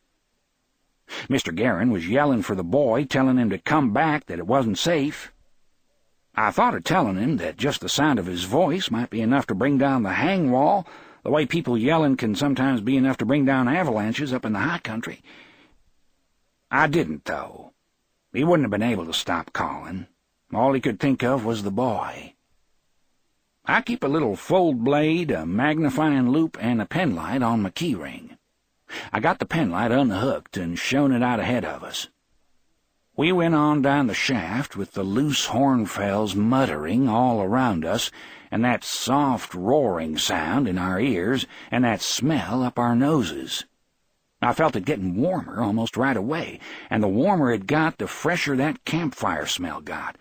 Mr. Guerin was yelling for the boy, telling him to come back, that it wasn't safe. I thought of telling him that just the sound of his voice might be enough to bring down the hang wall, the way people yelling can sometimes be enough to bring down avalanches up in the high country. I didn't, though. He wouldn't have been able to stop calling. All he could think of was the boy. I keep a little fold blade, a magnifying loupe, and a penlight on my key ring. I got the penlight unhooked and shone it out ahead of us. We went on down the shaft with the loose hornfowls muttering all around us, and that soft roaring sound in our ears, and that smell up our noses. I felt it getting warmer almost right away, and the warmer it got, the fresher that campfire smell got.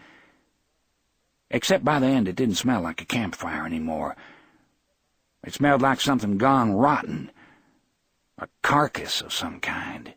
Except by the end it didn't smell like a campfire anymore. It smelled like something gone rotten, a carcass of some kind.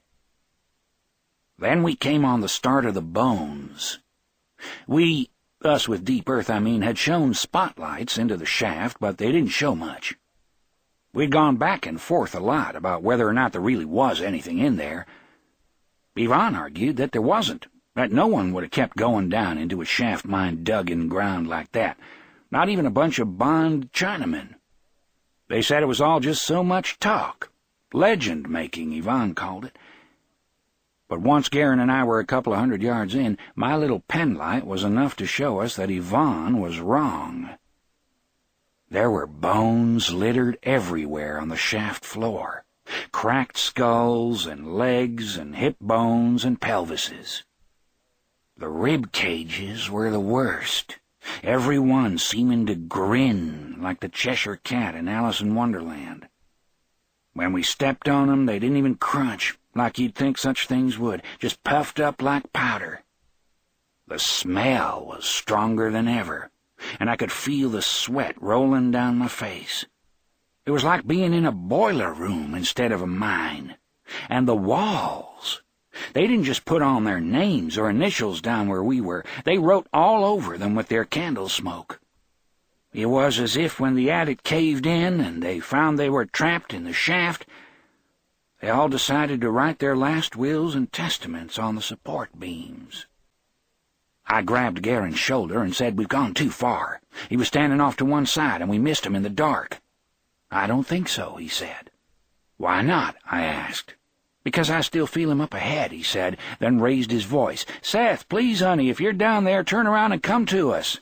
Then we came on the start of the bones. We, us with Deep Earth, had shone spotlights into the shaft, but they didn't show much. We'd gone back and forth a lot about whether or not there really was anything in there. Yvonne argued that there wasn't, that no one would have kept going down into a shaft mine dug in ground like that, not even a bunch of Bond Chinamen. They said it was all just so much talk, legend-making, Yvonne called it. But once Guerin and I were a couple of 100 yards in, my little penlight was enough to show us that Yvonne was wrong. There were bones littered everywhere on the shaft floor, cracked skulls and legs and hip bones and pelvises. The rib cages were the worst, every one seeming to grin like the Cheshire Cat in Alice in Wonderland. When we stepped on them, they didn't even crunch, like you'd think such things would, just puffed up like powder. The smell was stronger than ever, and I could feel the sweat rolling down my face. It was like being in a boiler room instead of a mine. And the walls, they didn't just put on their names or initials down where we were. They wrote all over them with their candle smoke. It was as if when the attic caved in and they found they were trapped in the shaft, they all decided to write their last wills and testaments on the support beams. I grabbed Guerin's shoulder and said we've gone too far. He was standing off to one side and we missed him in the dark. I don't think so, he said. Why not? I asked. Because I still feel him up ahead, he said, then raised his voice. Seth, please, honey, if you're down there, turn around and come to us.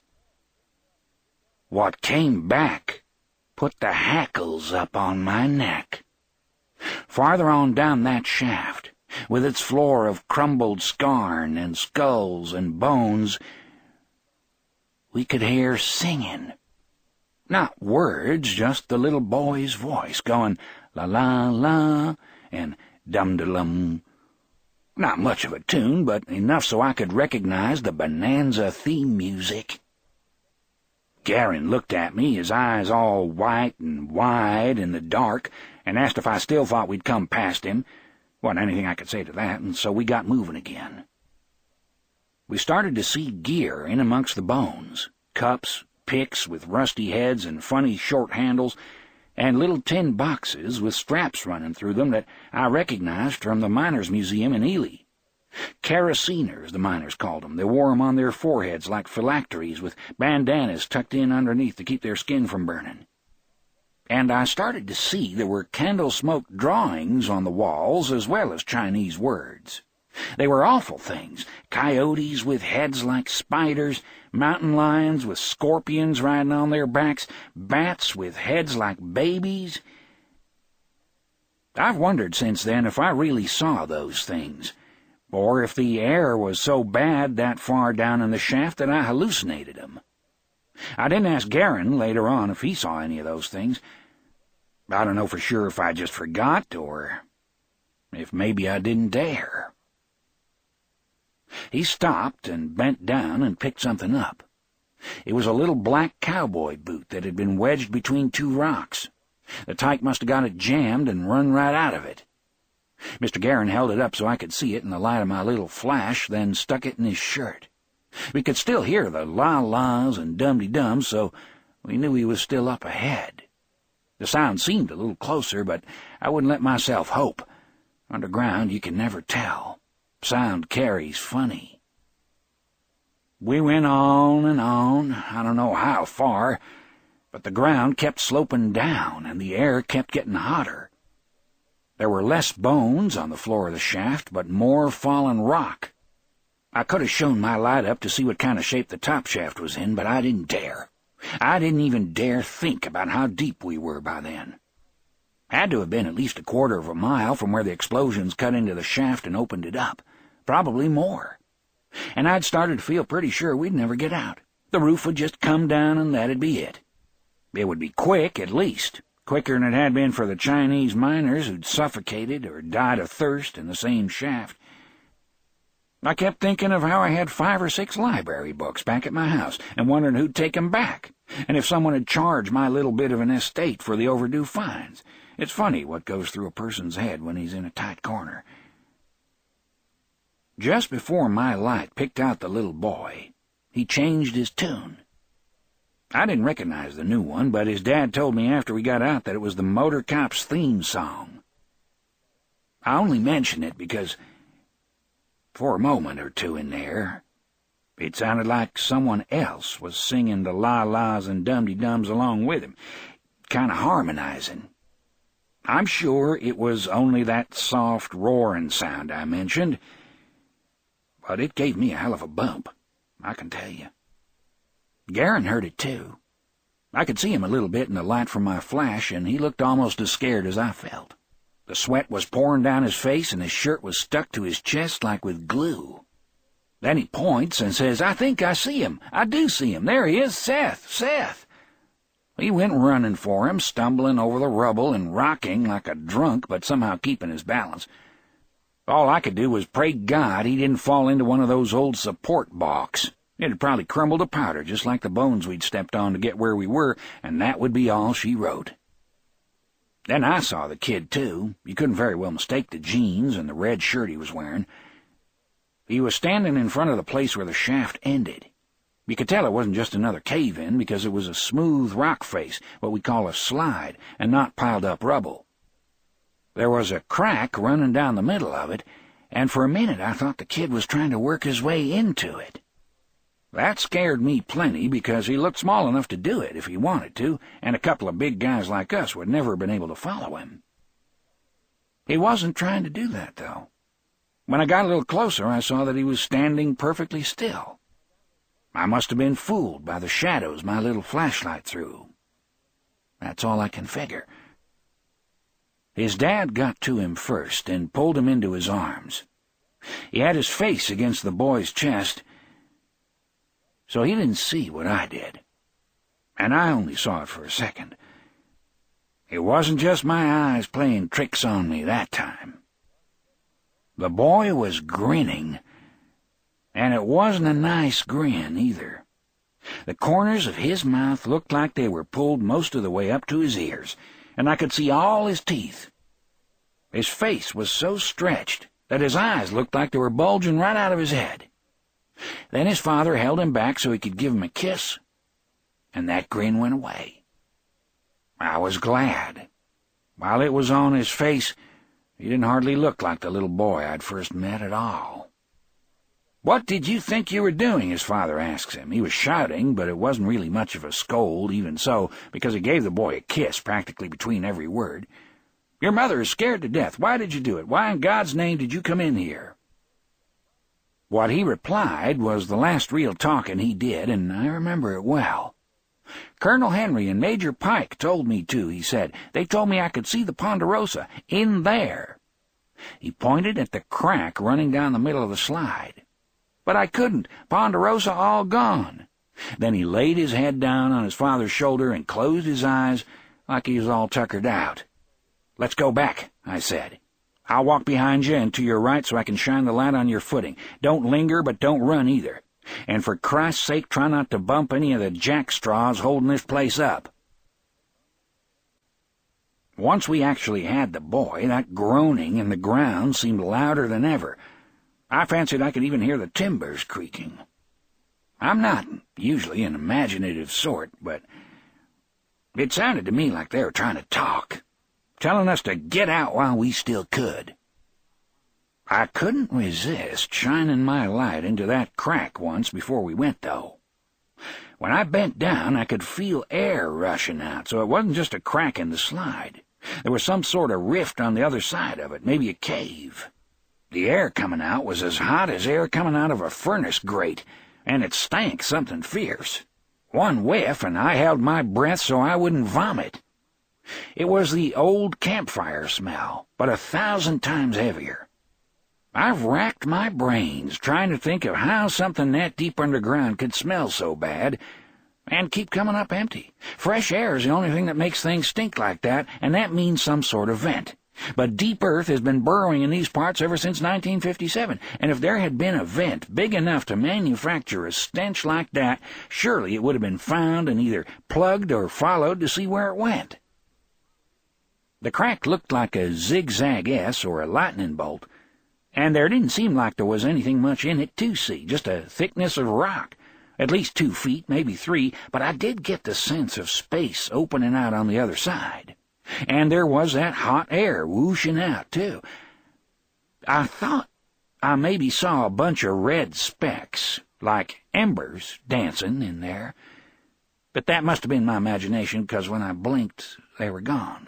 What came back put the hackles up on my neck. Farther on down that shaft, with its floor of crumbled scarn and skulls and bones, we could hear singing. Not words, just the little boy's voice going la-la-la and dum-da-lum. Not much of a tune, but enough so I could recognize the Bonanza theme music. Guerin looked at me, his eyes all white and wide in the dark, and asked if I still thought we'd come past him. Wasn't anything I could say to that, and so we got moving again. We started to see gear in amongst the bones, cups, picks with rusty heads and funny short handles, and little tin boxes with straps running through them that I recognized from the Miners' Museum in Ely. Kerasiners, the miners called them. They wore 'em on their foreheads like phylacteries with bandanas tucked in underneath to keep their skin from burning. And I started to see there were candle-smoke drawings on the walls as well as Chinese words. They were awful things, coyotes with heads like spiders, mountain lions with scorpions riding on their backs, bats with heads like babies. I've wondered since then if I really saw those things, or if the air was so bad that far down in the shaft that I hallucinated them. I didn't ask Guerin later on if he saw any of those things. I don't know for sure if I just forgot or if maybe I didn't dare. He stopped and bent down and picked something up. It was a little black cowboy boot that had been wedged between two rocks. The tyke must have got it jammed and run right out of it. Mr. Guerin held it up so I could see it in the light of my little flash, then stuck it in his shirt. We could still hear the la-las and dum-de-dums, so we knew he was still up ahead. The sound seemed a little closer, but I wouldn't let myself hope. Underground, you can never tell. Sound carries funny. We went on and on, I don't know how far, but the ground kept sloping down, and the air kept getting hotter. There were less bones on the floor of the shaft, but more fallen rock. I could have shown my light up to see what kind of shape the top shaft was in, but I didn't dare. I didn't even dare think about how deep we were by then. Had to have been at least a quarter of a mile from where the explosions cut into the shaft and opened it up. Probably more. And I'd started to feel pretty sure we'd never get out. The roof would just come down and that'd be it. It would be quick, at least. Quicker than it had been for the Chinese miners who'd suffocated or died of thirst in the same shaft. I kept thinking of how I had 5 or 6 library books back at my house and wondering who'd take 'em back, and if someone had charged my little bit of an estate for the overdue fines. It's funny what goes through a person's head when he's in a tight corner. Just before my light picked out the little boy, he changed his tune. I didn't recognize the new one, but his dad told me after we got out that it was the Motor Cops theme song. I only mention it because for a moment or two in there, it sounded like someone else was singing the la-las and dum-de-dums along with him, kind of harmonizing. I'm sure it was only that soft roaring sound I mentioned, but it gave me a hell of a bump, I can tell you. Garen heard it too. I could see him a little bit in the light from my flash, and he looked almost as scared as I felt. The sweat was pouring down his face, and his shirt was stuck to his chest like with glue. Then he points and says, "I think I see him. I do see him. There he is, Seth." He went running for him, stumbling over the rubble and rocking like a drunk, but somehow keeping his balance. All I could do was pray God he didn't fall into one of those old support balks. It had probably crumbled to powder, just like the bones we'd stepped on to get where we were, and that would be all she wrote. Then I saw the kid, too. You couldn't very well mistake the jeans and the red shirt he was wearing. He was standing in front of the place where the shaft ended. You could tell it wasn't just another cave-in, because it was a smooth rock face, what we call a slide, and not piled-up rubble. There was a crack running down the middle of it, and for a minute I thought the kid was trying to work his way into it. That scared me plenty, because he looked small enough to do it if he wanted to, and a couple of big guys like us would never have been able to follow him. He wasn't trying to do that, though. When I got a little closer, I saw that he was standing perfectly still. I must have been fooled by the shadows my little flashlight threw. That's all I can figure. His dad got to him first and pulled him into his arms. He had his face against the boy's chest, so he didn't see what I did, and I only saw it for a second. It wasn't just my eyes playing tricks on me that time. The boy was grinning, and it wasn't a nice grin either. The corners of his mouth looked like they were pulled most of the way up to his ears, and I could see all his teeth. His face was so stretched that his eyes looked like they were bulging right out of his head. Then his father held him back so he could give him a kiss, and that grin went away. I was glad. While it was on his face, he didn't hardly look like the little boy I'd first met at all. "What did you think you were doing?" his father asks him. He was shouting, but it wasn't really much of a scold, even so, because he gave the boy a kiss practically between every word. "Your mother is scared to death. Why did you do it? Why in God's name did you come in here?" What he replied was the last real talking he did, and I remember it well. "Colonel Henry and Major Pike told me to," he said. "They told me I could see the Ponderosa in there." He pointed at the crack running down the middle of the slide. "But I couldn't. Ponderosa all gone." Then he laid his head down on his father's shoulder and closed his eyes like he was all tuckered out. "Let's go back," I said. "I'll walk behind you and to your right so I can shine the light on your footing. Don't linger, but don't run either. And for Christ's sake, try not to bump any of the jackstraws holding this place up." Once we actually had the boy, that groaning in the ground seemed louder than ever. I fancied I could even hear the timbers creaking. I'm not usually an imaginative sort, but it sounded to me like they were trying to talk, telling us to get out while we still could. I couldn't resist shining my light into that crack once before we went, though. When I bent down, I could feel air rushing out, so it wasn't just a crack in the slide. There was some sort of rift on the other side of it, maybe a cave. The air coming out was as hot as air coming out of a furnace grate, and it stank something fierce. One whiff, and I held my breath so I wouldn't vomit. It was the old campfire smell, but 1,000 times heavier. I've racked my brains trying to think of how something that deep underground could smell so bad and keep coming up empty. Fresh air is the only thing that makes things stink like that, and that means some sort of vent. But deep earth has been burrowing in these parts ever since 1957, and if there had been a vent big enough to manufacture a stench like that, surely it would have been found and either plugged or followed to see where it went. The crack looked like a zigzag S or a lightning bolt, and there didn't seem like there was anything much in it to see, just a thickness of rock, at least 2 feet, maybe 3, but I did get the sense of space opening out on the other side. And there was that hot air whooshing out, too. I thought I maybe saw a bunch of red specks, like embers, dancing in there, but that must have been my imagination, because when I blinked, they were gone.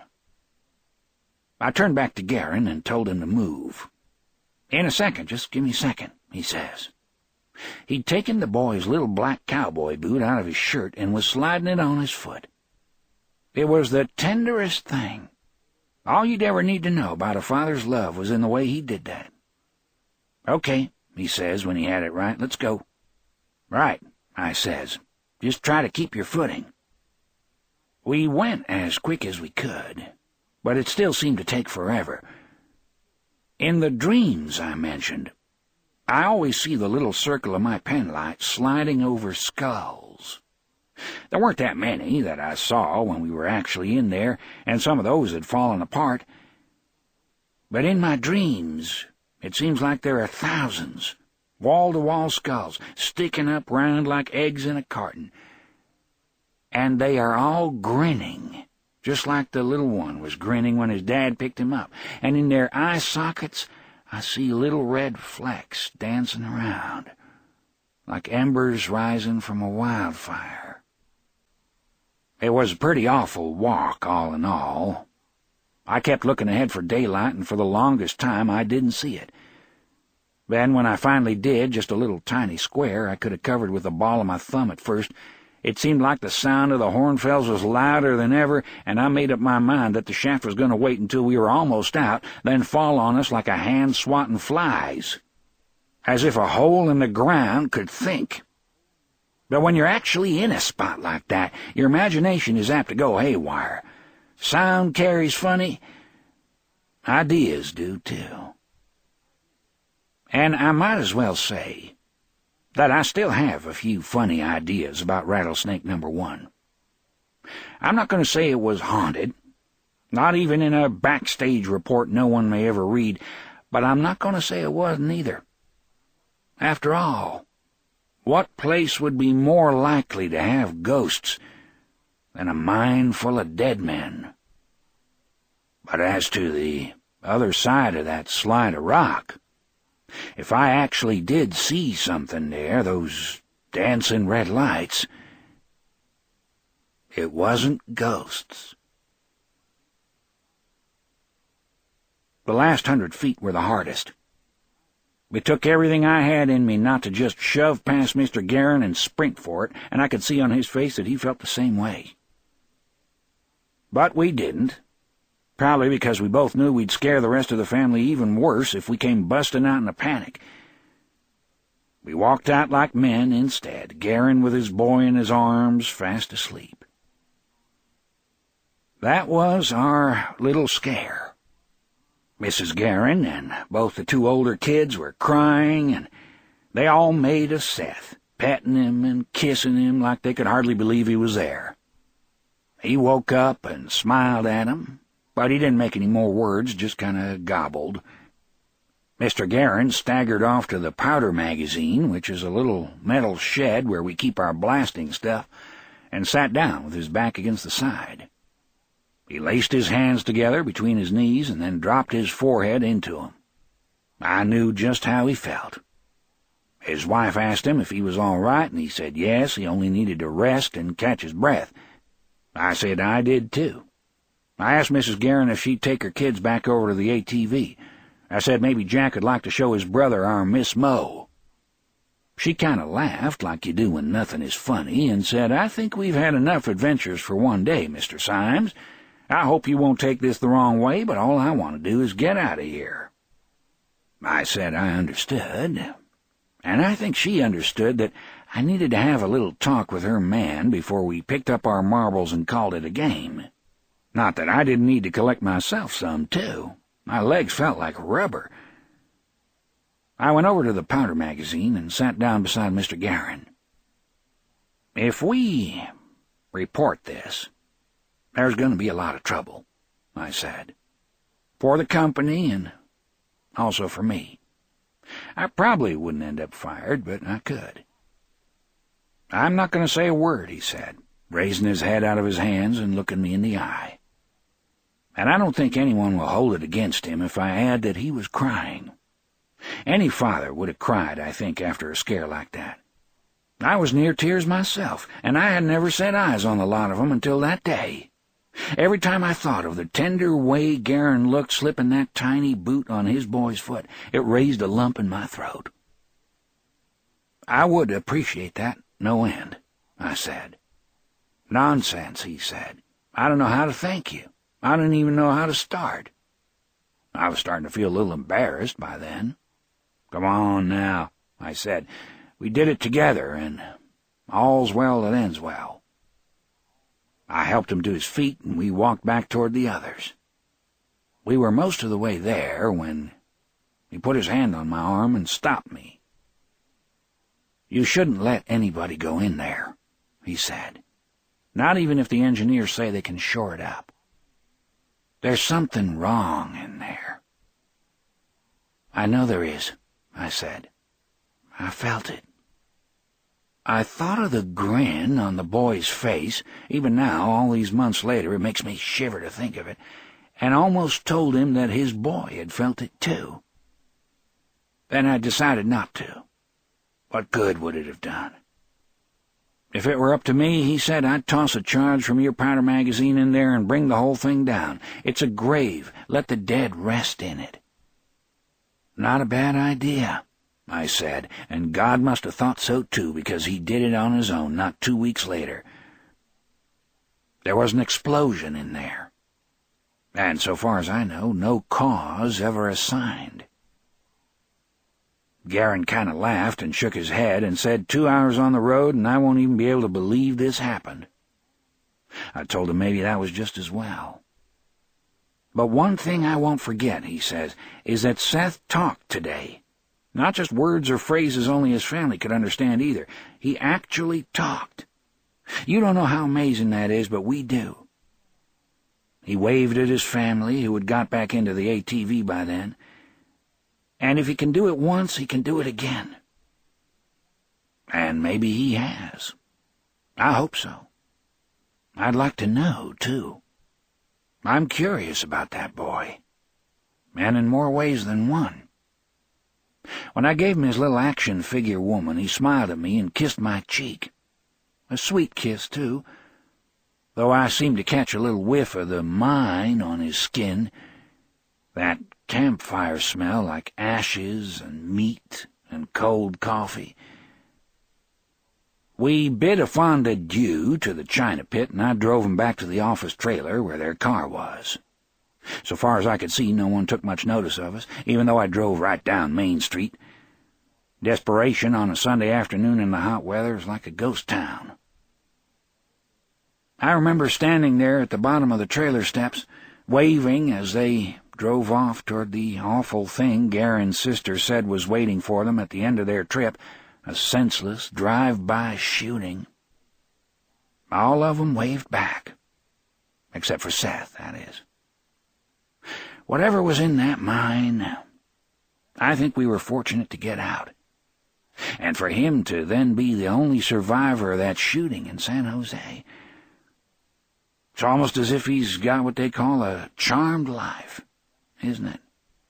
I turned back to Garin and told him to move. "In a second, just give me a second," he says. He'd taken the boy's little black cowboy boot out of his shirt and was sliding it on his foot. It was the tenderest thing. All you'd ever need to know about a father's love was in the way he did that. "Okay," he says when he had it right, "let's go." "Right," I says. "Just try to keep your footing." We went as quick as we could, but it still seemed to take forever. In the dreams I mentioned, I always see the little circle of my penlight sliding over skulls. There weren't that many that I saw when we were actually in there, and some of those had fallen apart. But in my dreams, it seems like there are thousands, wall-to-wall skulls, sticking up round like eggs in a carton. And they are all grinning, just like the little one was grinning when his dad picked him up. And in their eye sockets, I see little red flecks dancing around, like embers rising from a wildfire. It was a pretty awful walk, all in all. I kept looking ahead for daylight, and for the longest time I didn't see it. Then when I finally did, just a little tiny square I could have covered with the ball of my thumb at first, it seemed like the sound of the Hornfells was louder than ever, and I made up my mind that the shaft was going to wait until we were almost out, then fall on us like a hand swatting flies, as if a hole in the ground could think. But when you're actually in a spot like that, your imagination is apt to go haywire. Sound carries funny. Ideas do, too. And I might as well say that I still have a few funny ideas about Rattlesnake No. 1. I'm not going to say it was haunted, not even in a backstage report no one may ever read, but I'm not going to say it wasn't either. After all, what place would be more likely to have ghosts than a mine full of dead men? But as to the other side of that slide of rock, if I actually did see something there, those dancing red lights, it wasn't ghosts. The last 100 feet were the hardest. It took everything I had in me not to just shove past Mr. Garin and sprint for it, and I could see on his face that he felt the same way. But we didn't, probably because we both knew we'd scare the rest of the family even worse if we came busting out in a panic. We walked out like men instead, Garin with his boy in his arms, fast asleep. That was our little scare. Mrs. Garin and both the 2 older kids were crying, and they all made a Seth, petting him and kissing him like they could hardly believe he was there. He woke up and smiled at 'em, but he didn't make any more words, just kind of gobbled. Mr. Guerin staggered off to the powder magazine, which is a little metal shed where we keep our blasting stuff, and sat down with his back against the side. He laced his hands together between his knees and then dropped his forehead into them. I knew just how he felt. His wife asked him if he was all right, and he said yes, he only needed to rest and catch his breath. I said I did too. I asked Mrs. Guerin if she'd take her kids back over to the ATV. I said maybe Jack would like to show his brother our Miss Mo. She kind of laughed, like you do when nothing is funny, and said, "I think we've had enough adventures for one day, Mr. Symes. I hope you won't take this the wrong way, but all I want to do is get out of here." I said I understood, and I think she understood that I needed to have a little talk with her man before we picked up our marbles and called it a game. Not that I didn't need to collect myself some, too. My legs felt like rubber. I went over to the powder magazine and sat down beside Mr. Guerin. "If we report this, there's going to be a lot of trouble," I said. "For the company and also for me. I probably wouldn't end up fired, but I could." "I'm not going to say a word," he said, raising his head out of his hands and looking me in the eye. "And I don't think anyone will hold it against him if I add that he was crying. Any father would have cried, I think, after a scare like that. I was near tears myself, and I had never set eyes on the lot of 'em until that day. Every time I thought of the tender way Guerin looked slipping that tiny boot on his boy's foot, it raised a lump in my throat." "I would appreciate that, no end," I said. "Nonsense," he said. "I don't know how to thank you. I don't even know how to start." I was starting to feel a little embarrassed by then. "Come on now," I said. "We did it together, and all's well that ends well." I helped him to his feet, and we walked back toward the others. We were most of the way there when he put his hand on my arm and stopped me. "You shouldn't let anybody go in there," he said. "Not even if the engineers say they can shore it up. There's something wrong in there." "I know there is," I said. "I felt it." I thought of the grin on the boy's face. Even now, all these months later, it makes me shiver to think of it, and almost told him that his boy had felt it too. Then I decided not to. What good would it have done? "If it were up to me," he said, "I'd toss a charge from your powder magazine in there and bring the whole thing down. It's a grave. Let the dead rest in it." "Not a bad idea," I said, and God must have thought so too, because he did it on his own not 2 weeks later. There was an explosion in there, and so far as I know, no cause ever assigned. Guerin kind of laughed and shook his head and said, 2 hours on the road and I won't even be able to believe this happened. I told him maybe that was just as well. "But one thing I won't forget," he says, "is that Seth talked today. Not just words or phrases only his family could understand either. He actually talked. You don't know how amazing that is, but we do." He waved at his family, who had got back into the ATV by then. "And if he can do it once, he can do it again." And maybe he has. I hope so. I'd like to know, too. I'm curious about that boy, and in more ways than one. When I gave him his little action figure woman, he smiled at me and kissed my cheek. A sweet kiss, too, though I seemed to catch a little whiff of the mine on his skin, that campfire smell like ashes and meat and cold coffee. We bid a fond adieu to the China Pit, and I drove him back to the office trailer where their car was. So far as I could see, no one took much notice of us, even though I drove right down Main Street. Desperation on a Sunday afternoon in the hot weather is like a ghost town. I remember standing there at the bottom of the trailer steps, waving as they drove off toward the awful thing Guerin's sister said was waiting for them at the end of their trip, a senseless drive-by shooting. All of them waved back, except for Seth, that is. Whatever was in that mine, I think we were fortunate to get out. And for him to then be the only survivor of that shooting in San Jose. It's almost as if he's got what they call a charmed life, isn't it?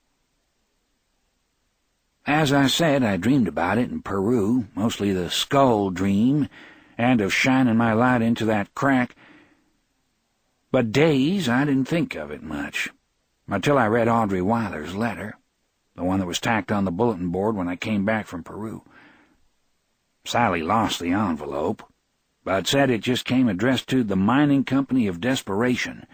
As I said, I dreamed about it in Peru, mostly the skull dream, and of shining my light into that crack. But days I didn't think of it much, until I read Audrey Weiler's letter, the one that was tacked on the bulletin board when I came back from Peru. Sally lost the envelope, but said it just came addressed to the Mining Company of Desperation.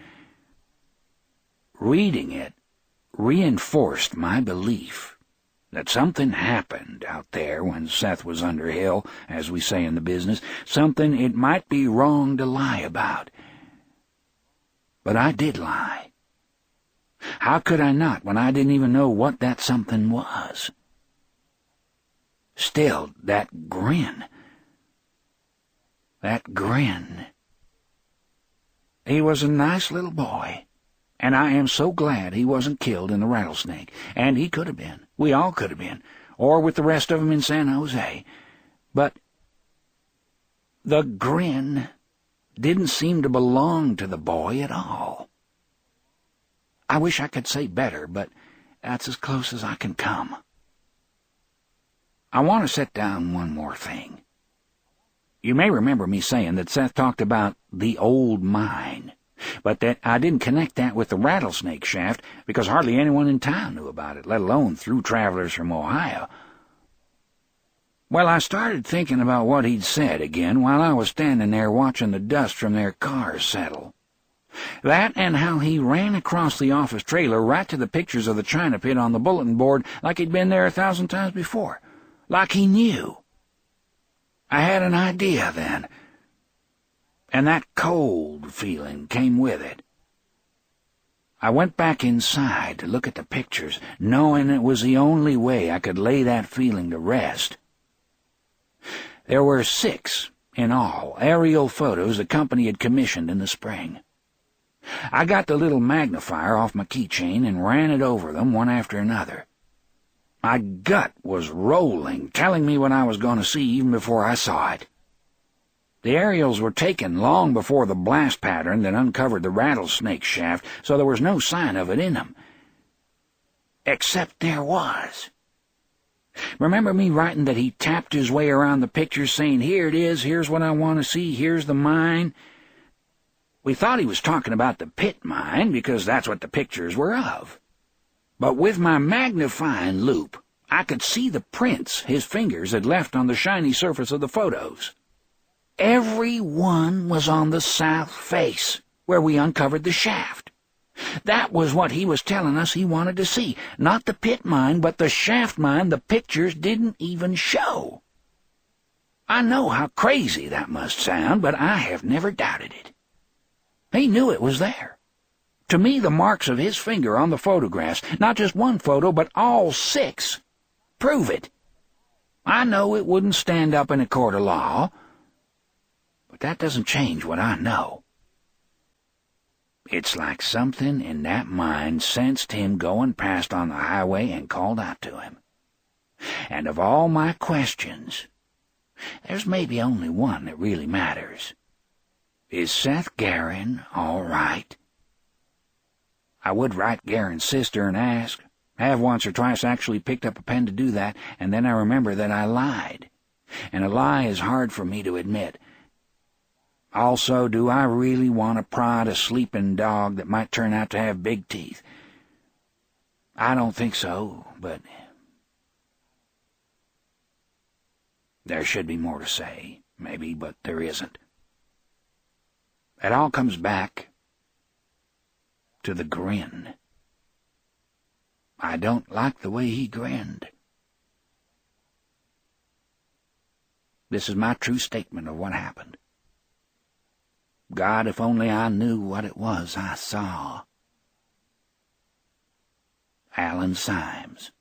Reading it reinforced my belief that something happened out there when Seth was under hill, as we say in the business, something it might be wrong to lie about. But I did lie. How could I not when I didn't even know what that something was? Still, that grin. That grin. He was a nice little boy, and I am so glad he wasn't killed in the rattlesnake, and he could have been. We all could have been, or with the rest of them in San Jose. But the grin didn't seem to belong to the boy at all. I wish I could say better, but that's as close as I can come. I want to set down one more thing. You may remember me saying that Seth talked about the old mine, but that I didn't connect that with the rattlesnake shaft because hardly anyone in town knew about it, let alone through travelers from Ohio. Well, I started thinking about what he'd said again while I was standing there watching the dust from their cars settle. That and how he ran across the office trailer right to the pictures of the china pit on the bulletin board like he'd been there 1,000 times before, like he knew. I had an idea then, and that cold feeling came with it. I went back inside to look at the pictures, knowing it was the only way I could lay that feeling to rest. There were 6 in all, aerial photos the company had commissioned in the spring. I got the little magnifier off my keychain and ran it over them one after another. My gut was rolling, telling me what I was going to see even before I saw it. The aerials were taken long before the blast pattern that uncovered the rattlesnake shaft, so there was no sign of it in them. Except there was. Remember me writing that he tapped his way around the pictures saying, "Here it is, here's what I want to see, here's the mine"? We thought he was talking about the pit mine because that's what the pictures were of. But with my magnifying loupe, I could see the prints his fingers had left on the shiny surface of the photos. Every one was on the south face, where we uncovered the shaft. That was what he was telling us he wanted to see. Not the pit mine, but the shaft mine the pictures didn't even show. I know how crazy that must sound, but I have never doubted it. He knew it was there. To me, the marks of his finger on the photographs, not just one photo, but all 6, prove it. I know it wouldn't stand up in a court of law, but that doesn't change what I know. It's like something in that mind sensed him going past on the highway and called out to him. And of all my questions, there's maybe only one that really matters. Is Seth Garin all right? I would write Garin's sister and ask. Have once or twice actually picked up a pen to do that, and then I remember that I lied. And a lie is hard for me to admit. Also, do I really want to prod a sleeping dog that might turn out to have big teeth? I don't think so, but there should be more to say, maybe, but there isn't. It all comes back to the grin. I don't like the way he grinned. This is my true statement of what happened. God, if only I knew what it was I saw. Alan Symes.